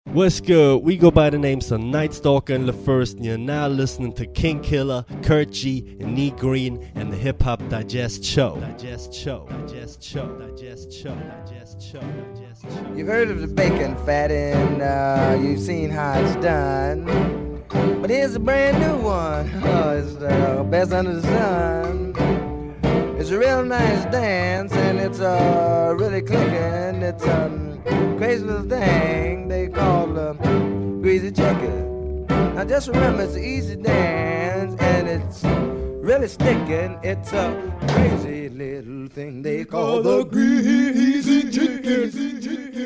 What's good? We go by the names of Night Stalker and LaFirst, and you're now listening to King Killer, Kurt G, and Nee Green, and the Hip Hop Digest Show. You've heard of the bacon fat and you've seen how it's done. But here's a brand new one. Oh, it's the best under the sun. It's a real nice dance and it's really clicking. It's crazy little thing they call Greasy Chicken. Now just remember it's an easy dance and it's really sticking. It's a crazy little thing they call the Greasy Chicken.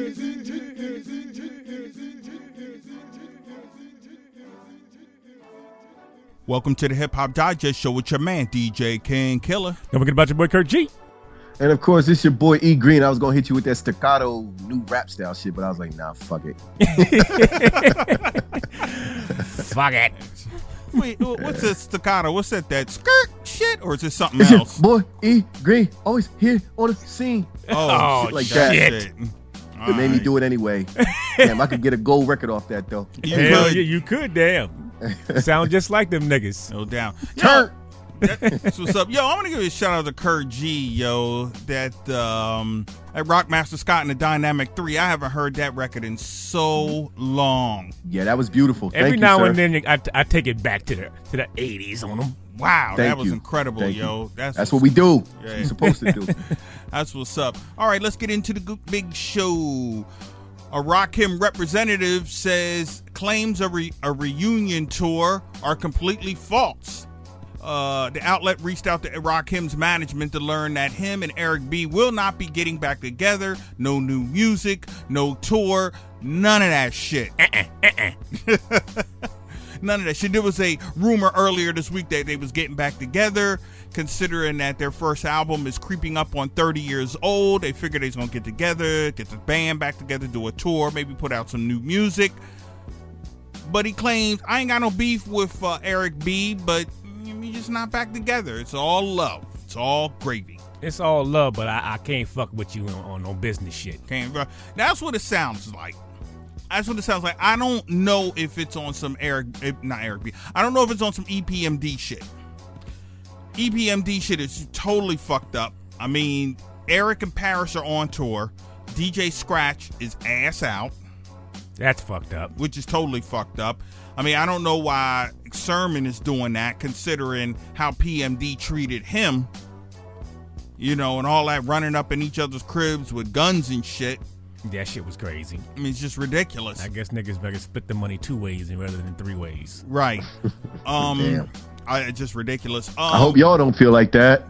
Welcome to the Hip Hop Digest Show with your man, DJ King Killer. Don't forget about your boy, Kurt G. And of course, it's your boy E Green. I was gonna hit you with that staccato new rap style shit, but I was like, nah, fuck it. Fuck it. Wait, what's this staccato? What's that skirt shit? Or is it something It's else? your boy E Green, always here on the scene. Oh, shit like shit. that. It made me do it anyway. Damn, I could get a gold record off that though. Hell yeah, you could, damn. Sound just like them niggas. No doubt. Turn. That's what's up. Yo, I want to give you a shout out to Kurt G, yo. That Rockmaster Scott and the Dynamic 3. I haven't heard that record in so long. Yeah, that was beautiful. Every Thank now you, and sir. then I take it back to the 80s on them. Wow, Thank that was you. incredible, Thank yo. you. That's what we do. Yeah. What we're supposed to do. That's what's up. All right, let's get into the big show. A Rakim representative says claims of a reunion tour are completely false. The outlet reached out to Rakim's management to learn that him and Eric B will not be getting back together. No new music, no tour, none of that shit. None of that shit. There was a rumor earlier this week that they was getting back together, considering that their first album is creeping up on 30 years old. They figured they was going to get together, get the band back together, do a tour, maybe put out some new music. But he claims, I ain't got no beef with Eric B, but we just not back together. It's all love. It's all gravy. It's all love, but I can't fuck with you on no business shit. That's what it sounds like. That's what it sounds like. I don't know if it's on some not Eric B. I don't know if it's on some EPMD shit. EPMD shit is totally fucked up. I mean, Eric and Paris are on tour. DJ Scratch is ass out. That's fucked up. Which is totally fucked up. I mean, I don't know why Sermon is doing that, considering how PMD treated him. You know, and all that running up in each other's cribs with guns and shit. That shit was crazy. I mean, it's just ridiculous. I guess niggas better split the money 2 ways rather than 3 ways. Right. Damn. It's just ridiculous. I hope y'all don't feel like that.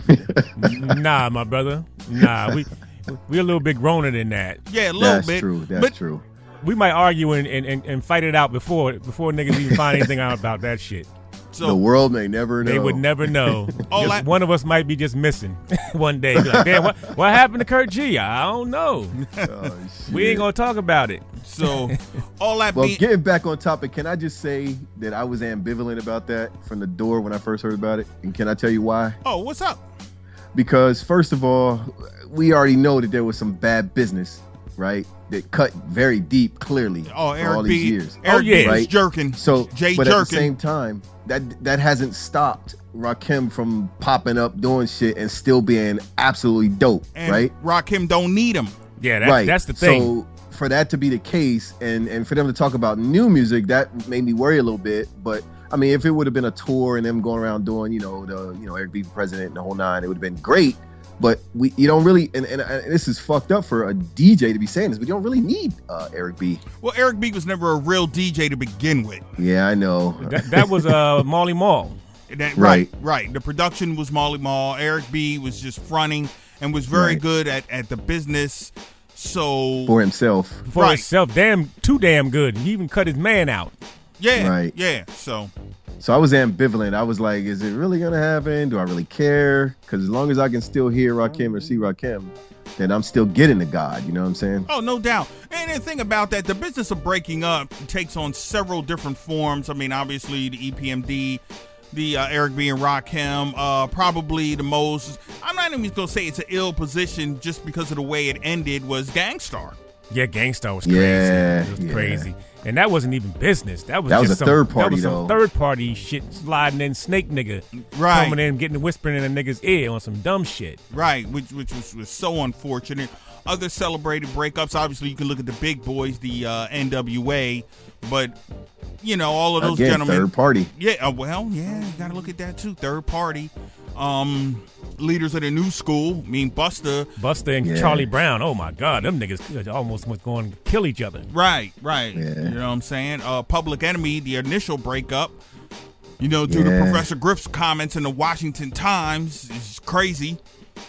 Nah, my brother. Nah, we a little bit growner than that. Yeah, a little That's bit. true. That's true. We might argue and fight it out before niggas even find anything out about that shit. So, the world may never know. They would never know. All one of us might be just missing one day. Like, damn, what happened to Kurt G? I don't know. Oh, We ain't gonna talk about it. So all that well, getting back on topic, can I just say that I was ambivalent about that from the door when I first heard about it? And can I tell you why? Oh, what's up? Because first of all, we already know that there was some bad business, right? That cut very deep, clearly. Oh, for Eric all B. these years. Eric B. is right? jerking. So, Jay but jerking. at the same time, that hasn't stopped Rakim from popping up, doing shit, and still being absolutely dope, And right? Rakim don't need him. Yeah, that's the thing. So for that to be the case, and for them to talk about new music, that made me worry a little bit. But I mean, if it would have been a tour and them going around doing, Eric B. president and the whole nine, it would have been great. But you don't really, and this is fucked up for a DJ to be saying this, but you don't really need Eric B. Well, Eric B. was never a real DJ to begin with. Yeah, I know. That was Marley Marl. Right. The production was Marley Marl. Eric B. was just fronting and was very good at the business. So for himself. For himself, too damn good. He even cut his man out. Yeah. Right. Yeah. So I was ambivalent. I was like, is it really going to happen? Do I really care? Because as long as I can still hear Rakim or see Rakim, then I'm still getting the God. You know what I'm saying? Oh, no doubt. And the thing about that, the business of breaking up takes on several different forms. I mean, obviously, the EPMD, the Eric B. and Rakim, probably the most, I'm not even going to say it's an ill position just because of the way it ended, was Gangstar. Yeah, Gangstar was crazy. It was crazy. And that wasn't even business. That was just a third party, that was some third party shit sliding in, snake nigga. Right. Coming in, getting whispering in a nigga's ear on some dumb shit. Right, which was so unfortunate. Other celebrated breakups, obviously you can look at the big boys, the NWA, but you know, all of those gentlemen. Third party. Yeah, well, yeah, you gotta look at that too. Third party. Leaders of the new school, Buster and Charlie Brown. Oh my God, them niggas almost was going to kill each other. Right. Yeah. You know what I'm saying? Public Enemy, the initial breakup, you know, due to Professor Griff's comments in the Washington Times, is crazy.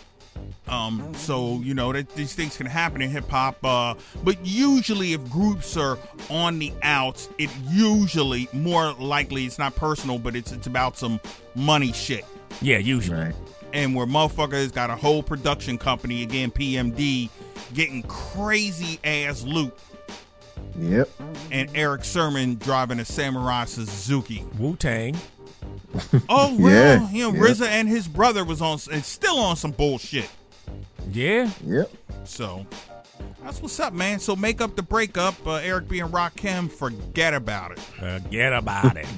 So you know that these things can happen in hip hop, but usually if groups are on the outs, it usually more likely it's not personal, but it's about some money shit. Yeah, usually. Right. And where motherfuckers got a whole production company, again, PMD, getting crazy ass loot. Yep. And Eric Sermon driving a Samurai Suzuki. Wu-Tang. Oh, well, you know, RZA and his brother was on, and still on some bullshit. Yeah. Yep. So, that's what's up, man. So, make up the breakup. Eric B. and Rakim, forget about it. Forget about it.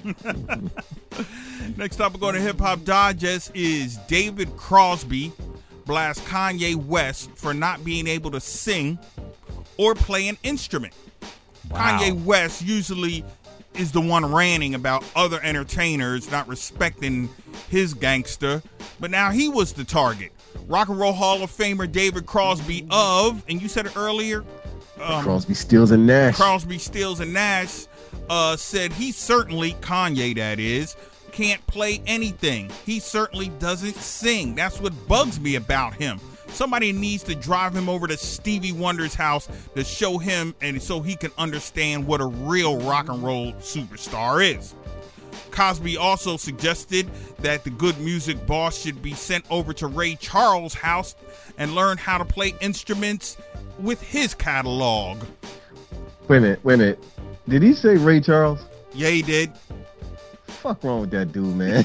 Next up, we're going to Hip Hop Digest is David Crosby blasts Kanye West for not being able to sing or play an instrument. Wow. Kanye West usually is the one ranting about other entertainers not respecting his gangster, but now he was the target. Rock and Roll Hall of Famer David Crosby of, and you said it earlier, Crosby, Stills, and Nash. Crosby, Stills, and Nash said he certainly, Kanye that is, can't play anything. He certainly doesn't sing. That's what bugs me about him. Somebody needs to drive him over to Stevie Wonder's house to show him, and so he can understand what a real rock and roll superstar is. Cosby also suggested that the good music boss should be sent over to Ray Charles' house and learn how to play instruments with his catalog. Wait a minute. Did he say Ray Charles? Yeah, he did. Fuck wrong with that dude, man.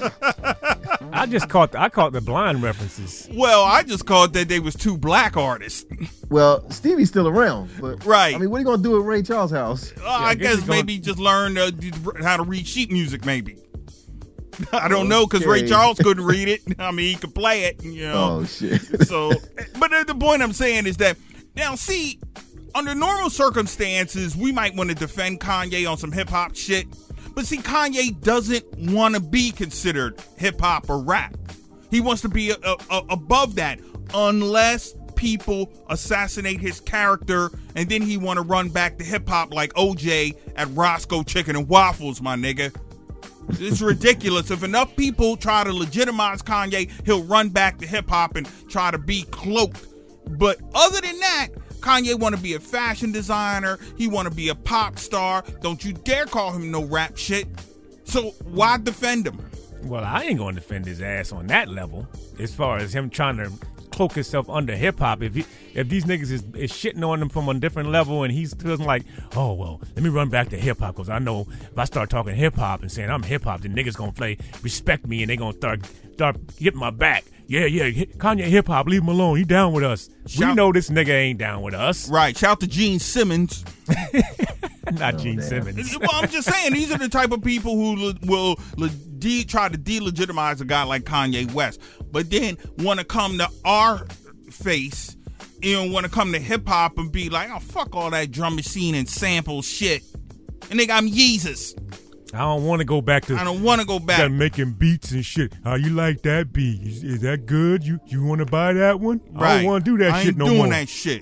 I caught the blind references. Well, I just called that they was two black artists. Well, Stevie's still around, but right. I mean, what are you gonna do at Ray Charles' house? I guess maybe just learn how to read sheet music, maybe. I don't know, because Ray Charles couldn't read it. I mean, he could play it, you know. Oh shit. So, but the point I'm saying is that now, see, under normal circumstances, we might want to defend Kanye on some hip hop shit. But see, Kanye doesn't want to be considered hip-hop or rap. He wants to be above that, unless people assassinate his character, and then he want to run back to hip-hop like OJ at Roscoe Chicken and Waffles, my nigga. It's ridiculous. If enough people try to legitimize Kanye, he'll run back to hip-hop and try to be cloaked. But other than that, Kanye want to be a fashion designer. He want to be a pop star. Don't you dare call him no rap shit. So why defend him? Well, I ain't going to defend his ass on that level. As far as him trying to cloak himself under hip hop, if these niggas is shitting on him from a different level, and he's feeling like, oh well, let me run back to hip hop because I know if I start talking hip hop and saying I'm hip hop, then niggas gonna respect me and they gonna start getting my back. Yeah, Kanye hip hop, leave him alone. He down with us. We know this nigga ain't down with us. Right. Shout to Gene Simmons. Not Gene Simmons. Well, I'm just saying, these are the type of people who will try to delegitimize a guy like Kanye West, but then want to come to our face, want to come to hip hop and be like, oh, fuck all that drum machine and sample shit. And nigga, I'm Yeezus. I don't want to go back to. I don't want to go back. Making beats and shit. How you like that beat? Is that good? You want to buy that one? Right. I don't want to do that shit no more. I ain't doing that shit.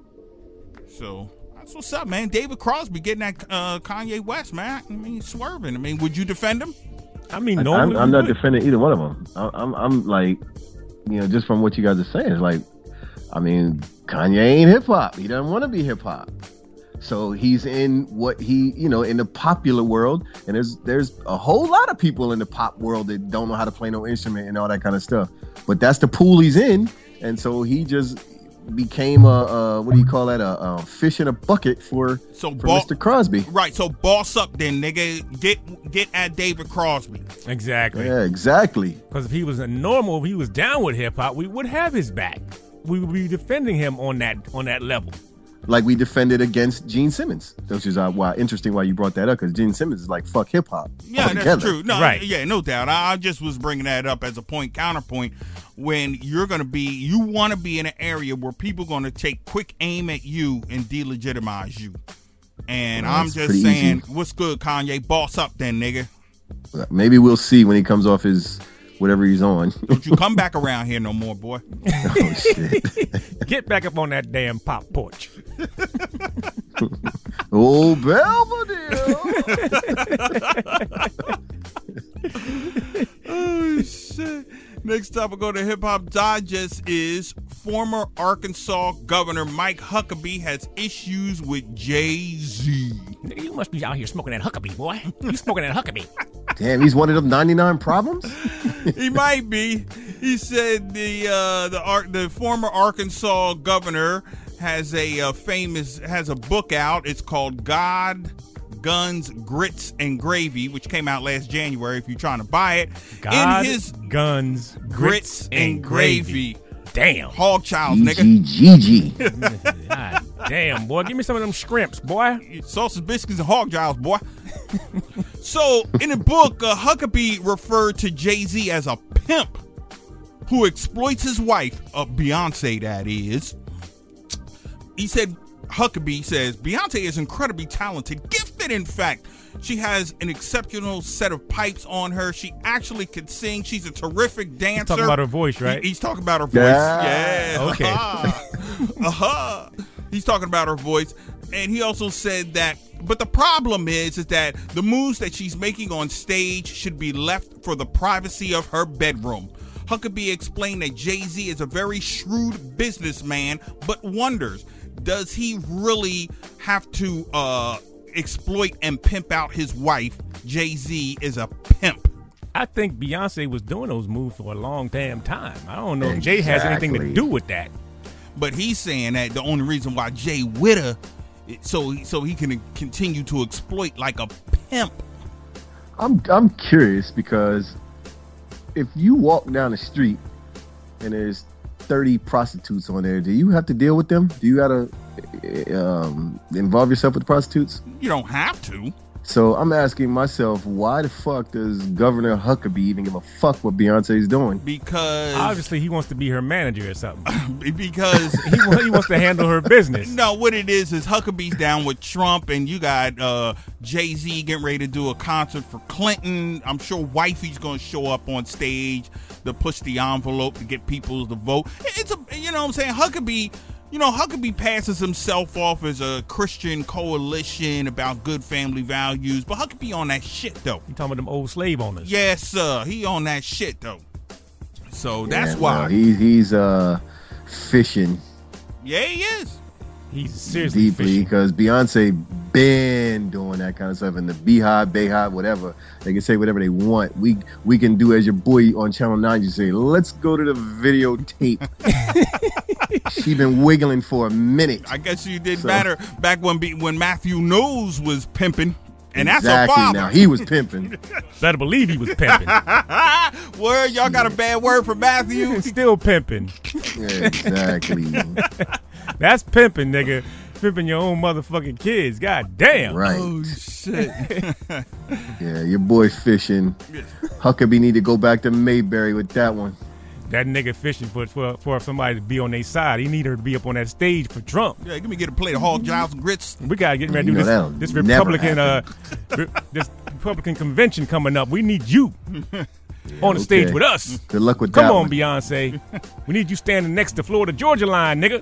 So that's what's up, man. David Crosby getting that Kanye West, man. I mean, swerving. I mean, would you defend him? I mean, normally I'm not defending either one of them. I'm like, just from what you guys are saying, it's like, I mean, Kanye ain't hip hop. He doesn't want to be hip hop. So he's in what he, in the popular world, and there's a whole lot of people in the pop world that don't know how to play no instrument and all that kind of stuff. But that's the pool he's in, and so he just became a fish in a bucket for Mr. Crosby. Right. So boss up then, nigga. Get at David Crosby. Exactly. Yeah, exactly. Because if he was if he was down with hip hop, we would have his back. We would be defending him on that level. like we defended against Gene Simmons, which is interesting why you brought that up, because Gene Simmons is like fuck hip hop. Yeah, altogether. that's true. No, Right. Yeah, no doubt. I just was bringing that up as a counterpoint. When you want to be in an area where people are going to take quick aim at you and delegitimize you. And I'm that's just pretty saying, easy. what's good, Kanye? Boss up then, nigga. Maybe we'll see when he comes off his whatever he's on. Don't you come back around here no more, boy. Oh shit! Get back up on that damn pop porch. Oh, Belvedere. Oh, shit. Next topic on the Hip Hop Digest is former Arkansas Governor Mike Huckabee has issues with Jay-Z. Nigga, you must be out here smoking that Huckabee, boy. You smoking that Huckabee. Damn, he's one of them 99 problems. He might be. He said the former Arkansas governor has a book out. It's called God, Guns, Grits, and Gravy, which came out last January if you're trying to buy it. God, In his Guns, Grits, and Gravy. Damn. Hog Childs, nigga. GG. God damn, boy. Give me some of them scrimps, boy. Sausage biscuits and hog giles, boy. So, in the book, Huckabee referred to Jay-Z as a pimp who exploits his wife, Beyonce, that is. He said, Huckabee says, Beyonce is incredibly talented, gifted, in fact. She has an exceptional set of pipes on her. She actually can sing. She's a terrific dancer. Talking about her voice, right? He's talking about her voice. Yeah. Okay. He's talking about her voice. And he also said that, but the problem is that the moves that she's making on stage should be left for the privacy of her bedroom. Huckabee explained that Jay-Z is a very shrewd businessman, but wonders, does he really have to exploit and pimp out his wife? Jay-Z is a pimp. I think Beyonce was doing those moves for a long damn time. I don't know if Jay has anything to Exactly. do with that. But he's saying that the only reason why Jay with her, so he can continue to exploit like a pimp. I'm curious because if you walk down the street and there's 30 prostitutes on there, do you have to deal with them? Do you gotta involve yourself with the prostitutes? You don't have to. So I'm asking myself, why the fuck does Governor Huckabee even give a fuck what Beyonce's doing? Because Obviously, he wants to be her manager or something. because He wants to handle her business. no, what it is Huckabee's down with Trump, and you got Jay-Z getting ready to do a concert for Clinton. I'm sure wifey's gonna show up on stage to push the envelope to get people to vote. It's a, you know what I'm saying, Huckabee. You know, Huckabee passes himself off as a Christian coalition about good family values, but Huckabee on that shit though. You talking about them old slave owners? Yes, sir. He on that shit though. So that's Yeah, why. well, he's fishing Yeah, he is. He's seriously deeply fishing. because Beyonce been doing that kind of stuff in the Beehive, Bayhive, whatever. They can say whatever they want. We can do as your boy on Channel 9. You say, let's go to the videotape. She been wiggling for a minute. I guess you did So- better back when Matthew Knowles was pimping, and that's exactly. her father. Now he was pimping. Better believe he was pimping. Word, y'all got a bad word for Matthew? Still pimping. Yeah, exactly. That's pimping, nigga. Pimping your own motherfucking kids. God damn. Right. Oh shit! Yeah, your boy fishing. Huckabee need to go back to Mayberry with that one. That nigga fishing for somebody to be on their side. He need her to be up on that stage for Trump. Yeah, get a plate of hog giles and grits. We gotta get ready to You do know that'll this never Republican this Republican convention coming up. We need you on the stage okay. with us. Good luck with Come that on, one. Beyonce. We need you standing next to Florida Georgia line, nigga.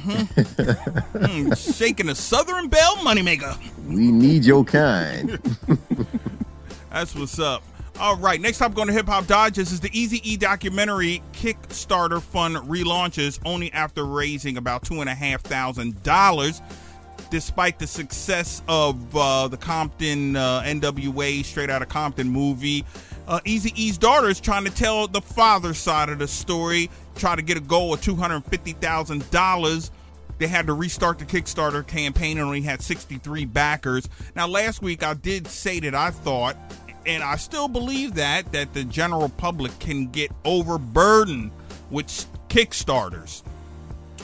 Shaking the Southern Belle moneymaker. We need your kind. That's what's up. All right, next topic on the Hip Hop Digest is the Eazy-E documentary Kickstarter fund relaunches only after raising about $2,500. Despite the success of the Compton NWA Straight Outta Compton movie, Eazy-E's daughter is trying to tell the father's side of the story, try to get a goal of $250,000. They had to restart the Kickstarter campaign and only had 63 backers. Now, last week I did say that I thought, and I still believe that the general public can get overburdened with Kickstarters.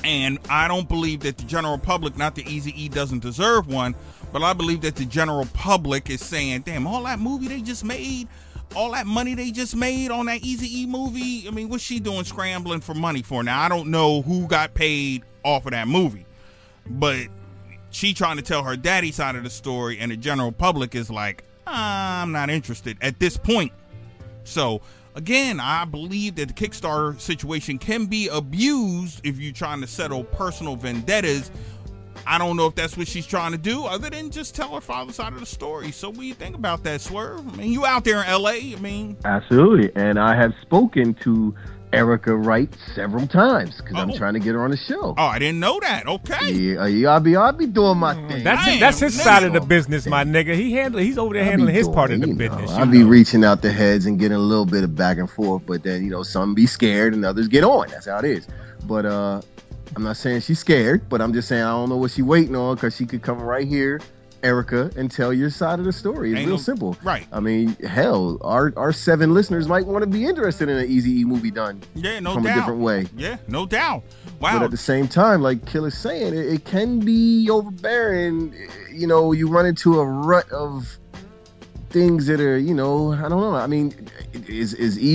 And I don't believe that the general public, not the Eazy-E doesn't deserve one, but I believe that the general public is saying, damn, all that movie they just made, all that money they just made on that Eazy-E movie, I mean, what's she doing scrambling for money for? Now, I don't know who got paid off of that movie, but she trying to tell her daddy side of the story, and the general public is like, I'm not interested at this point. So, again, I believe that the Kickstarter situation can be abused if you're trying to settle personal vendettas. I don't know if that's what she's trying to do, other than just tell her father's side of the story. So what do you think about that, Swerve? I mean, you out there in L.A., I mean. Absolutely. And I have spoken to Erica Wright several times because I'm trying to get her on the show. Oh, I didn't know that. Okay. Yeah, I'll be doing my thing. That's his side of the business, my nigga. He's over there handling his part of the business. I'll be reaching out to heads and getting a little bit of back and forth, but then, some be scared and others get on. That's how it is. But I'm not saying she's scared, but I'm just saying I don't know what she's waiting on, because she could come right here, Erica, and tell your side of the story. It's real simple. Right. I mean, hell, our 7 listeners might want to be interested in an Eazy-E movie done from a different way. Yeah, no doubt. Wow. But at the same time, like Killer's saying, it can be overbearing. You run into a rut of things that are, I don't know. I mean, is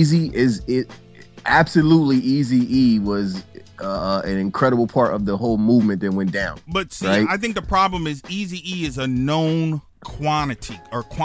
it absolutely Eazy-E was an incredible part of the whole movement that went down. But see, right? I think the problem is Eazy-E is a known quantity,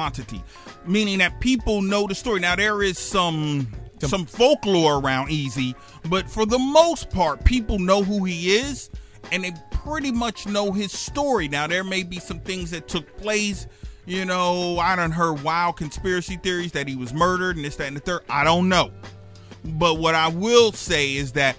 meaning that people know the story. Now, there is some folklore around Eazy, but for the most part, people know who he is, and they pretty much know his story. Now, there may be some things that took place. I done heard wild conspiracy theories that he was murdered and this, that, and the third. I don't know. But what I will say is that,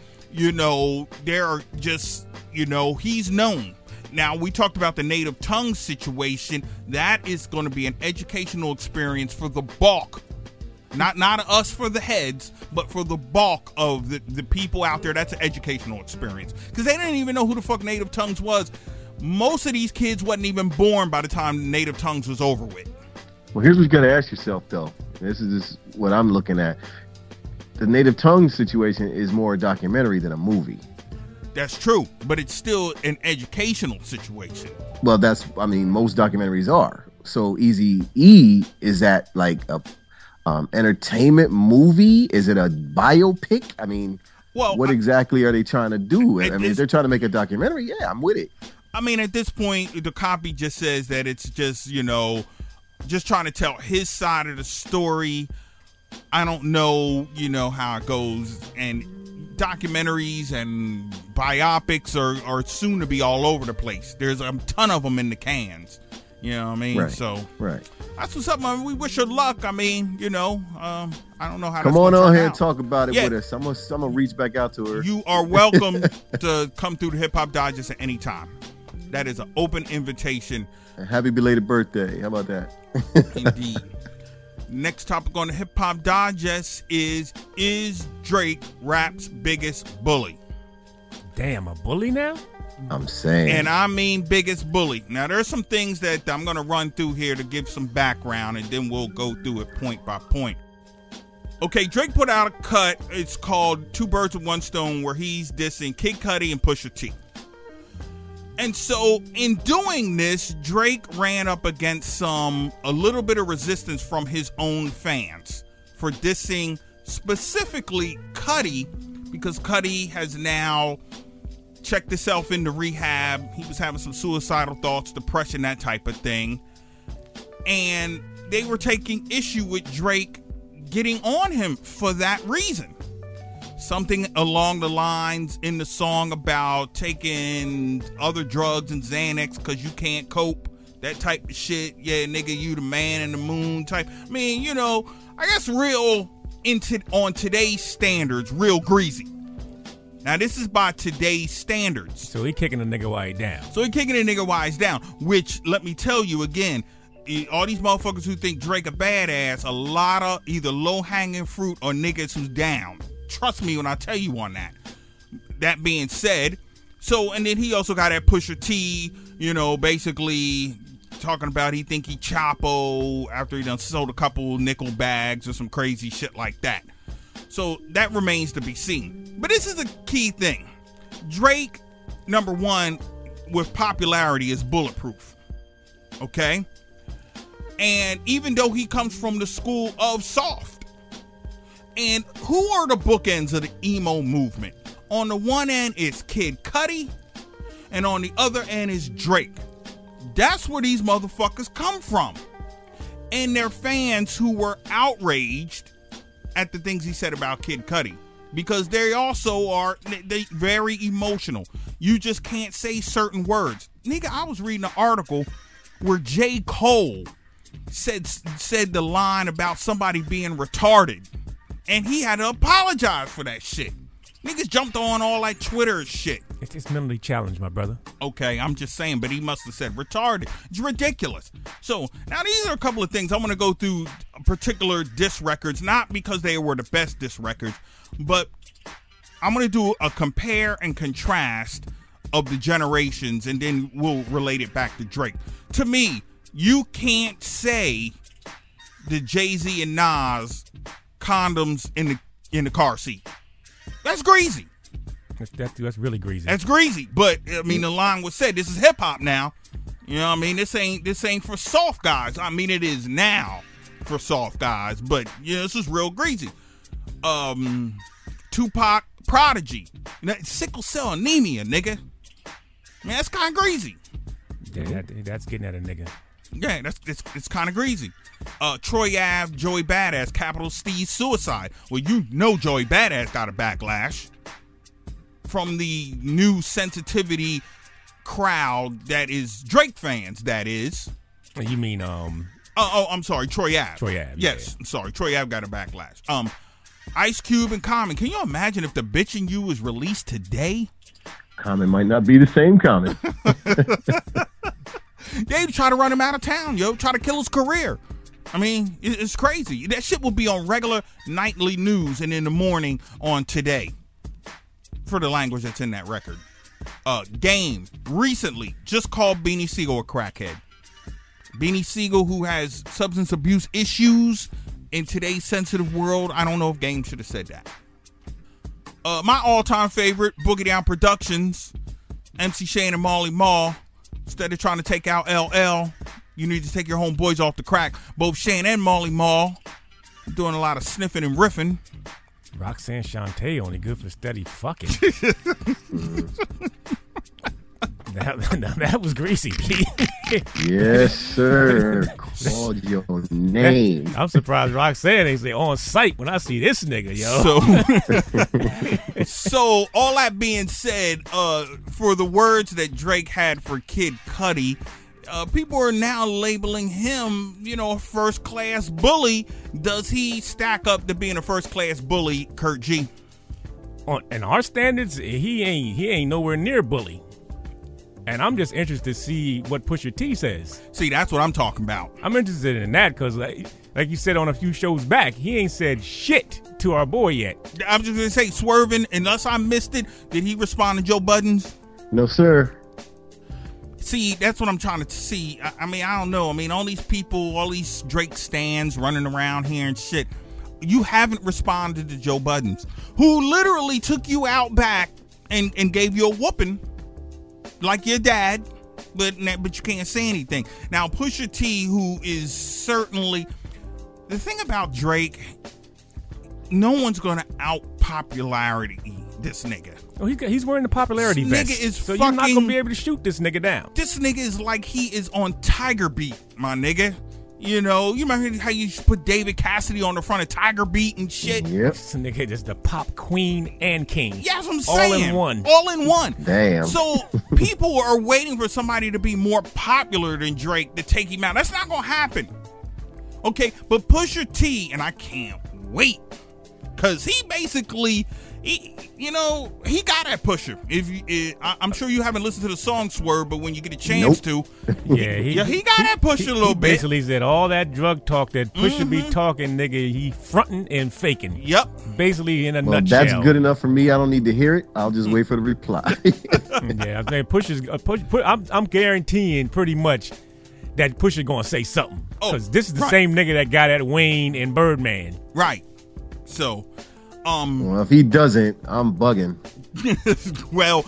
there are just, he's known. Now, we talked about the native tongue situation. That is going to be an educational experience for the bulk. Not us for the heads, but for the bulk of the people out there. That's an educational experience. Because they didn't even know who the fuck Native Tongues was. Most of these kids wasn't even born by the time Native Tongues was over with. Well, here's what you got to ask yourself, though. This is just what I'm looking at. The Native Tongue situation is more a documentary than a movie. That's true, but it's still an educational situation. Well, most documentaries are. So Eazy-E, is that like a entertainment movie? Is it a biopic? I mean, what exactly are they trying to do? I mean, if they're trying to make a documentary, yeah, I'm with it. I mean, at this point, the copy just says that it's just, just trying to tell his side of the story. I don't know, how it goes, and documentaries and biopics are soon to be all over the place. There's a ton of them in the cans. You know what I mean? Right. So right. That's what's up, man. We wish her luck. I mean, I don't know how. Come on here and talk about it with us. I'm gonna reach back out to her. You are welcome to come through the Hip Hop Digest at any time. That is an open invitation. And happy belated birthday. How about that? Indeed. Next topic on the Hip Hop Digest is Drake rap's biggest bully? Damn, a bully now? I'm saying. And I mean biggest bully. Now, there's some things that I'm going to run through here to give some background, and then we'll go through it point by point. Okay, Drake put out a cut. It's called Two Birds with One Stone, where he's dissing Kid Cudi and Pusha T. And so in doing this, Drake ran up against a little bit of resistance from his own fans for dissing specifically Cudi, because Cudi has now checked himself into rehab. He was having some suicidal thoughts, depression, that type of thing. And they were taking issue with Drake getting on him for that reason. Something along the lines in the song about taking other drugs and Xanax because you can't cope. That type of shit. Yeah, nigga, you the man in the moon type. I mean, I guess real on today's standards, real greasy. Now, this is by today's standards. So he kicking a nigga while he's down. Which, let me tell you again, all these motherfuckers who think Drake a badass, a lot of either low-hanging fruit or niggas who's down. Trust me when I tell you on that. That being said, and then he also got that Pusha T, basically talking about he think he Chapo after he done sold a couple nickel bags or some crazy shit like that. So that remains to be seen. But this is the key thing. Drake number one, with popularity, is bulletproof. Okay? And even though he comes from the school of soft, and who are the bookends of the emo movement? On the one end is Kid Cudi, and on the other end is Drake. That's where these motherfuckers come from. And they're fans who were outraged at the things he said about Kid Cudi, because they also are they very emotional. You just can't say certain words. Nigga, I was reading an article where J. Cole said the line about somebody being retarded, and he had to apologize for that shit. Niggas jumped on all like Twitter shit. It's mentally challenged, my brother. Okay, I'm just saying, but he must have said retarded. It's ridiculous. So now these are a couple of things. I'm going to go through particular diss records, not because they were the best diss records, but I'm going to do a compare and contrast of the generations, and then we'll relate it back to Drake. To me, you can't say the Jay-Z and Nas condoms in the car seat. That's greasy. That's really greasy. That's greasy. But I mean, the line was said. This is hip hop now. You know what I mean? This ain't for soft guys. I mean, it is now for soft guys. But this is real greasy. Tupac, Prodigy, sickle cell anemia, nigga. Man, that's kind of greasy. Yeah, that's getting at a nigga. Yeah, it's kind of greasy. Troy Ave, Joey Badass, Capital Steez, Suicide. Well, you know Joey Badass got a backlash from the new sensitivity crowd that is Drake fans, that is. You mean, I'm sorry, Troy Ave. Troy Ave. Yes, yeah. I'm sorry, Troy Ave got a backlash. Ice Cube and Common. Can you imagine if The Bitch and You was released today? Common might not be the same Common. They try to run him out of town, try to kill his career. I mean, it's crazy. That shit will be on regular nightly news and in the morning on Today for the language that's in that record. Game recently just called Beanie Siegel a crackhead. Beanie Siegel, who has substance abuse issues in today's sensitive world, I don't know if Game should have said that. My all-time favorite, Boogie Down Productions, MC Shane and Molly Mall. Instead of trying to take out LL, you need to take your homeboys off the crack. Both Shane and Molly Mall doing a lot of sniffing and riffing. Roxanne Shante only good for steady fucking. That was greasy. Yes, sir. Called your name. I'm surprised Roxanne ain't say on site when I see this nigga, yo. So all that being said, for the words that Drake had for Kid Cudi, people are now labeling him, a first-class bully. Does he stack up to being a first-class bully, Kurt G? In our standards, he ain't nowhere near bully. And I'm just interested to see what Pusha T says. See, that's what I'm talking about. I'm interested in that because, like you said on a few shows back, he ain't said shit to our boy yet. I'm just going to say, swerving, unless I missed it, did he respond to Joe Buttons? No, sir. See, that's what I'm trying to see. I mean, I don't know. I mean, all these people, all these Drake stans running around here and shit. You haven't responded to Joe Buttons, who literally took you out back and gave you a whooping like your dad, but you can't say anything. Now, Pusha T, who is certainly... The thing about Drake, no one's going to out-popularity this nigga. Oh, he's wearing the popularity vest. Nigga is so fucking, you're not going to be able to shoot this nigga down. This nigga is like he is on Tiger Beat, my nigga. You remember how you put David Cassidy on the front of Tiger Beat and shit? Yep. This nigga is the pop queen and king. Yeah, that's what I'm saying. All in one. All in one. Damn. So people are waiting for somebody to be more popular than Drake to take him out. That's not going to happen. Okay, but Pusha T, and I can't wait, because he basically... He got that Pusher. I'm sure you haven't listened to the song Swerve, but when you get a chance to, he got that Pusher a little bit. Basically said all that drug talk that Pusher be talking, nigga, he fronting and faking. Yep. Basically in a nutshell. That's good enough for me. I don't need to hear it. I'll just wait for the reply. Yeah, I think Pusher's. I'm guaranteeing pretty much that Pusher gonna say something, because this is the same nigga that got at Wayne and Birdman. Right. So. Well, if he doesn't, I'm bugging. Well,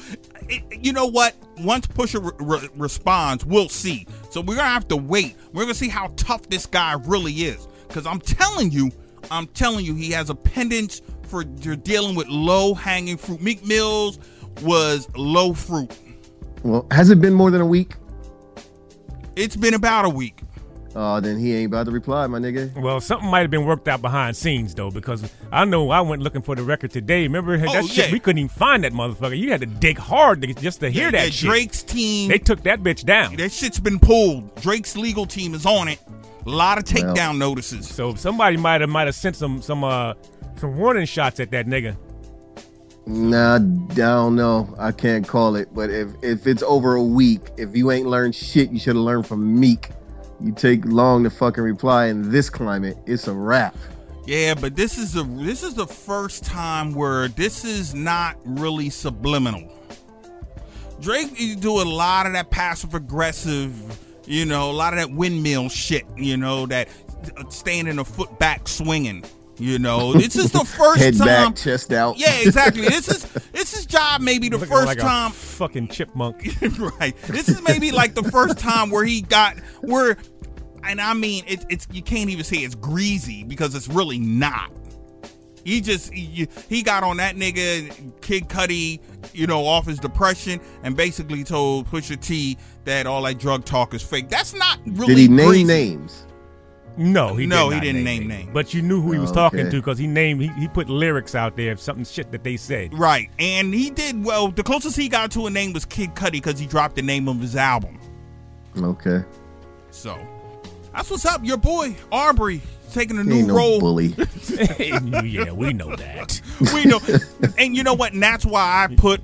you know what? Once Pusha responds, we'll see. So we're gonna have to wait. We're gonna see how tough this guy really is. Because I'm telling you, he has a pendant for dealing with low-hanging fruit. Meek Mills was low fruit. Well, has it been more than a week? It's been about a week. Oh, then he ain't about to reply, my nigga. Well, something might have been worked out behind scenes, though, because I know I went looking for the record today. Remember that shit? We couldn't even find that motherfucker. You had to dig hard just to hear that shit. Drake's team. They took that bitch down. That shit's been pulled. Drake's legal team is on it. A lot of takedown notices. So somebody might have sent some warning shots at that nigga. Nah, I don't know. I can't call it. But if it's over a week, if you ain't learned shit, you should have learned from Meek. You take long to fucking reply in this climate, it's a wrap. Yeah, but this is the first time where this is not really subliminal. Drake do a lot of that passive aggressive, a lot of that windmill shit, that standing a foot back swinging. This is the first Head time. back, chest out. Yeah, exactly. This is his job. Maybe the Looking first like time. A fucking chipmunk. Right. This is maybe like the first time where he got where, and I mean, it's you can't even say it's greasy because it's really not. He got on that nigga Kid Cudi, off his depression, and basically told Pusha T that all that drug talk is fake. That's not really. Did he name greasy. Names? No, he didn't name names. But you knew who he was talking to because he put lyrics out there of something shit that they said. Right. And he did well. The closest he got to a name was Kid Cudi because he dropped the name of his album. Okay. So that's what's up. Your boy Arbery taking a new ain't no role. Bully. Yeah, we know that. We know. And you know what? And that's why I put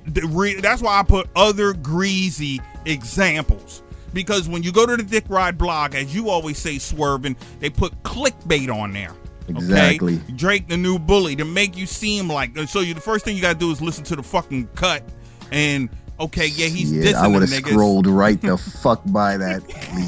other greasy examples. Because when you go to the Dick Ride blog, as you always say, Swerving, they put clickbait on there. Exactly. Okay? Drake the new bully to make you seem like. So the first thing you got to do is listen to the fucking cut. And, he's dissing I would have niggas. scrolled right the fuck by that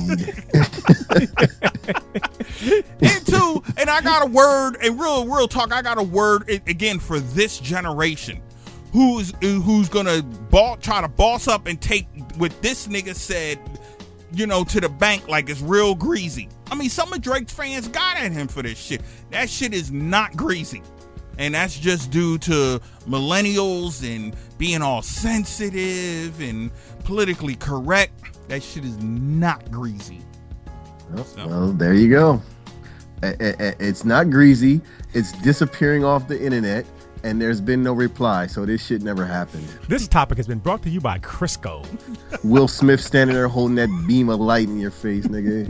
lead. And I got a word, and real talk, I got a word, again, for this generation. Who's gonna try to boss up and take what this nigga said, to the bank like it's real greasy. I mean, some of Drake's fans got at him for this shit. That shit is not greasy. And that's just due to millennials and being all sensitive and politically correct. That shit is not greasy. Well, there you go. It's not greasy. It's disappearing off the internet. And there's been no reply, so this shit never happened. This topic has been brought to you by Crisco. Will Smith standing there holding that beam of light in your face, nigga.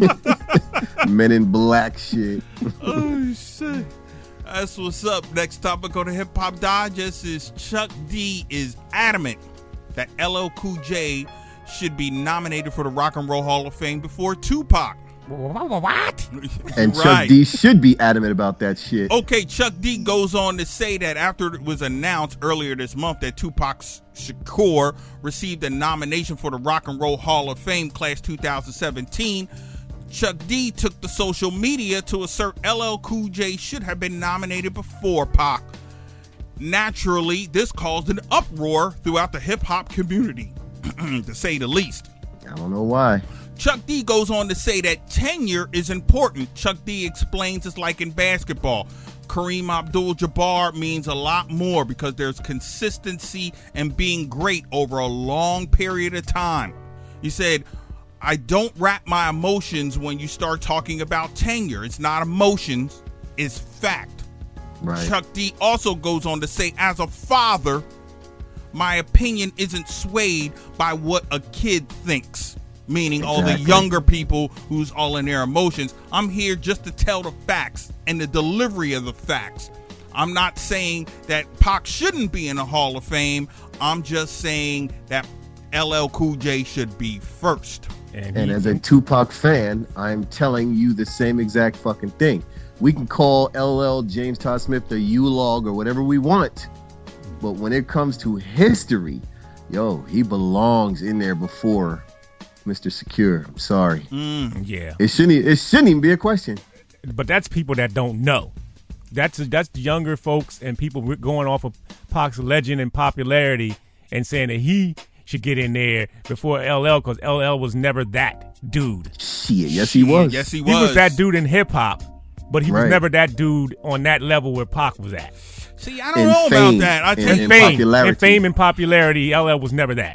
Men in Black shit. Oh, shit. That's what's up. Next topic on the Hip Hop Digest is Chuck D is adamant that LL Cool J should be nominated for the Rock and Roll Hall of Fame before Tupac. What? And Chuck D should be adamant about that shit. Okay, Chuck D goes on to say that after it was announced earlier this month that Tupac Shakur received a nomination for the Rock and Roll Hall of Fame Class 2017, Chuck D took to social media to assert LL Cool J should have been nominated before Pac. Naturally, this caused an uproar throughout the hip-hop community, to say the least. I don't know why. Chuck D goes on to say that tenure is important. Chuck D explains it's like in basketball. Kareem Abdul-Jabbar means a lot more because there's consistency and being great over a long period of time. He said, I don't wrap my emotions when you start talking about tenure. It's not emotions, it's fact. Right. Chuck D also goes on to say, as a father, my opinion isn't swayed by what a kid thinks. Meaning all the younger people who's all in their emotions. I'm here just to tell the facts and the delivery of the facts. I'm not saying that Pac shouldn't be in the Hall of Fame. I'm just saying that LL Cool J should be first. And as a Tupac fan, I'm telling you the same exact fucking thing. We can call LL James Todd Smith the U-Log or whatever we want. But when it comes to history, he belongs in there before Mr. Secure. I'm sorry. Yeah. It shouldn't even be a question. But that's people that don't know. That's the younger folks and people going off of Pac's legend and popularity and saying that he should get in there before LL, because LL was never that dude. Shit, yes he was. Yes, he He was that dude in hip hop, but he was Right. never that dude on that level where Pac was at. See, I don't In know fame, about that. I tell in you, popularity. And fame and popularity, LL was never that.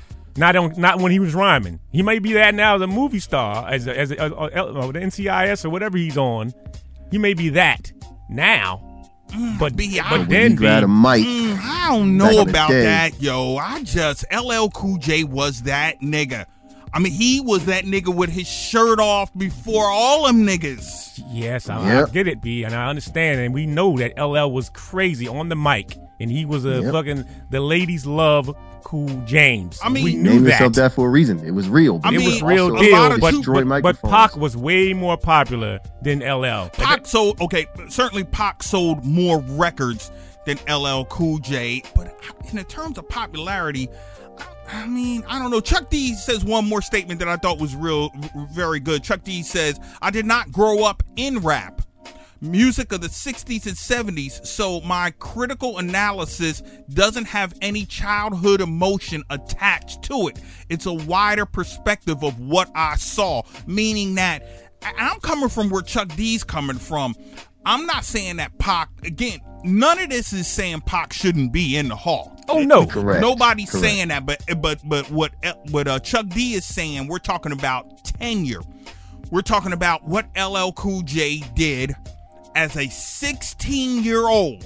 Not when he was rhyming. He may be that now as a movie star, as the NCIS or whatever he's on. He may be that now. But B, I- but When then he grabbed a mic. I don't Back know in the about day. that, yo. LL Cool J was that nigga. I mean, he was that nigga with his shirt off before all them niggas. yes, I Yep. get it, B, and I understand, and we know that LL was crazy on the mic, and he was a Yep. fucking the ladies love Cool James. I mean, we knew Name that. yourself that for a reason. It was real. I It mean, was real a lot deal, of but, two- Destroy but microphones. Pac was way more popular than LL. Pac sold, okay, certainly Pac sold more records than LL Cool J, but in the terms of popularity, I mean, I don't know. Chuck D says one more statement that I thought was very good. Chuck D says, I did not grow up in rap. Music of the 60s and 70s, so my critical analysis doesn't have any childhood emotion attached to it. It's a wider perspective of what I saw, meaning that I'm coming from where Chuck D's coming from. I'm not saying that Pac, again, none of this is saying Pac shouldn't be in the Hall. Oh no, Correct. Nobody's Correct. saying that, but what Chuck D is saying, we're talking about tenure. We're talking about what LL Cool J did as a 16-year-old,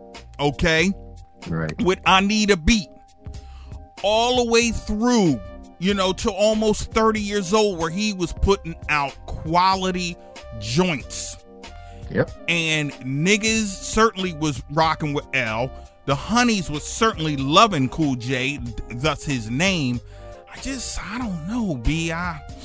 okay, Right. with I Need a Beat, all the way through, to almost 30 years old, where he was putting out quality joints. Yep. And niggas certainly was rocking with L. The honeys was certainly loving Cool J, thus his name. I don't know, B.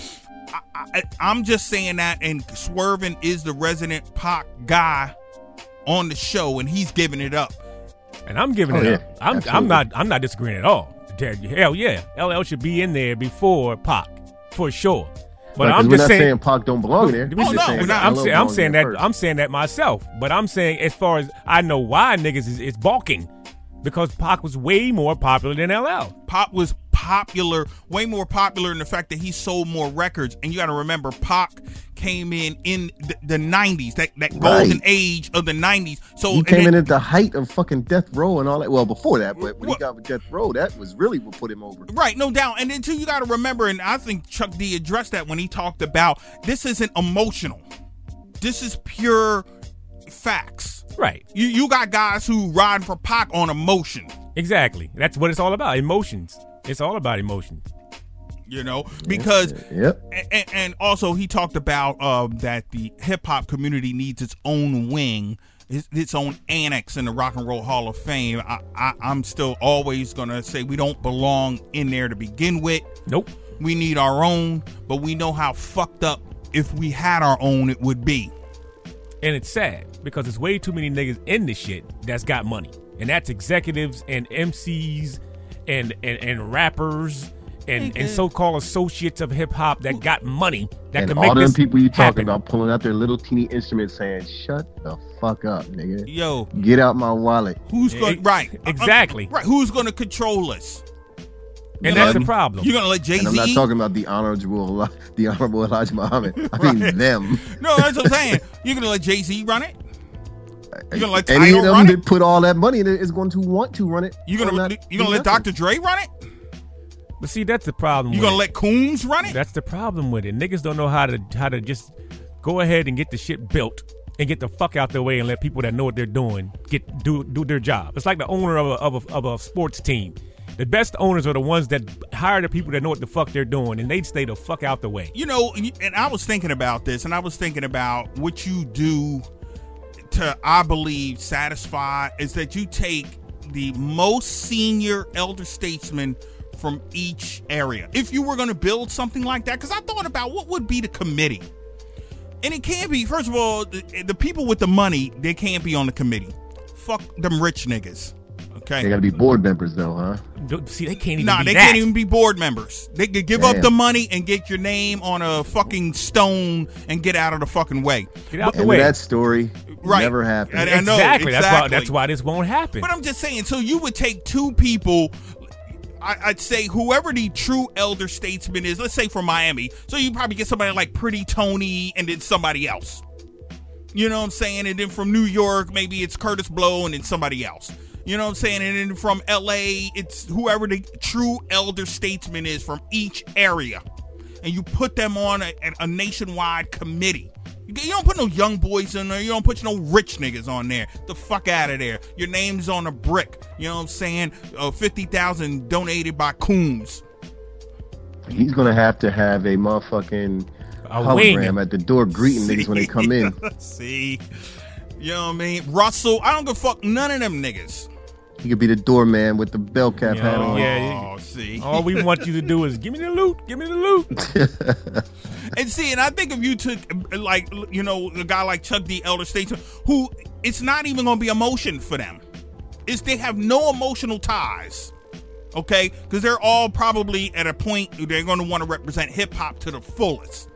I'm just saying that, and Swervin is the resident Pac guy on the show, and he's giving it up. and I'm giving Oh, it yeah. up. I'm Absolutely. not disagreeing at all. Hell yeah, LL should be in there before Pac for sure. But Right, 'cause I'm we're just not saying. saying Pac don't belong there. We Oh, just no, saying- we're not. I'm LL saying belongs that there first. I'm saying that myself. But I'm saying as far as I know why niggas is balking, because Pac was way more popular than LL. Pac was way more popular in the fact that he sold more records. And you got to remember, Pac came in the 90s, that golden age of the 90s. So He and came then- in at the height of fucking Death Row and all that. Well, before that, but when he got with Death Row, that was really what put him over. Right, no doubt. And then too, you got to remember, and I think Chuck D addressed that when he talked about this isn't emotional. This is pure facts. Right. You got guys who ride for Pac on emotion, Exactly. That's what it's all about. Emotions. It's all about emotions. because Yep. and also he talked about that the hip hop community needs its own wing, its own annex in the Rock and Roll Hall of Fame. I'm still always gonna say we don't belong in there to begin with. Nope. We need our own, but we know how fucked up if we had our own it would be. And it's sad because there's way too many niggas in this shit that's got money. And that's executives and MCs and rappers and so-called associates of hip-hop that got money that And can all make them this people you talking happen. about pulling out their little teeny instruments saying, shut the fuck up, nigga. Yo, Get out my wallet. who's going right? Exactly. Right. Who's going to control us? And that's the problem. You're gonna let Jay And I'm not Z? talking about the honorable Elijah Muhammad. I mean them. No, that's what I'm saying. You're gonna let Jay Z run it? You gonna let Any Tidal of them run that it? put all that money in it is going to want to run it. You or gonna not you gonna do let nothing. Dr. Dre run it? But see, that's the problem. You with gonna it. let Coombs run it? That's the problem with it. Niggas don't know how to just go ahead and get the shit built and get the fuck out their way and let people that know what they're doing do their job. It's like the owner of a sports team. The best owners are the ones that hire the people that know what the fuck they're doing, and they stay the fuck out the way. And I was thinking about this, and I was thinking about what you do to, I believe, satisfy is that you take the most senior elder statesmen from each area. If you were going to build something like that, because I thought about what would be the committee. And it can't be, first of all, the people with the money, they can't be on the committee. Fuck them rich niggas. Okay. They got to be board members, though, huh? See, they can't even Nah, be they that. can't even be board members. They could give up Damn. the money and get your name on a fucking stone and get out of the fucking way. Get out the And way. that story Right. never happened. I know, exactly. exactly. That's why this won't happen. But I'm just saying, so you would take two people, I'd say whoever the true elder statesman is, let's say from Miami, so you probably get somebody like Pretty Tony and then somebody else. You know what I'm saying? And then from New York, maybe it's Curtis Blow and then somebody else. You know what I'm saying? And then from LA, it's whoever the true elder statesman is from each area. And you put them on a nationwide committee. You don't put no young boys in there. You don't put no rich niggas on there. The fuck out of there. Your name's on a brick. You know what I'm saying? 50,000 donated by Coombs. He's gonna have to have a motherfucking hologram at the door greeting niggas when they come in. See, you know what I mean? Russell, I don't give a fuck none of them niggas. He could be the doorman with the bell cap hat on. Yeah, see. All we want you to do is give me the loot. Give me the loot. And see, and I think if you took, like, you know, a guy like Chuck D, elder statesman, who it's not even going to be emotion for them. They have no emotional ties, okay? Because they're all probably at a point they're going to want to represent hip hop to the fullest.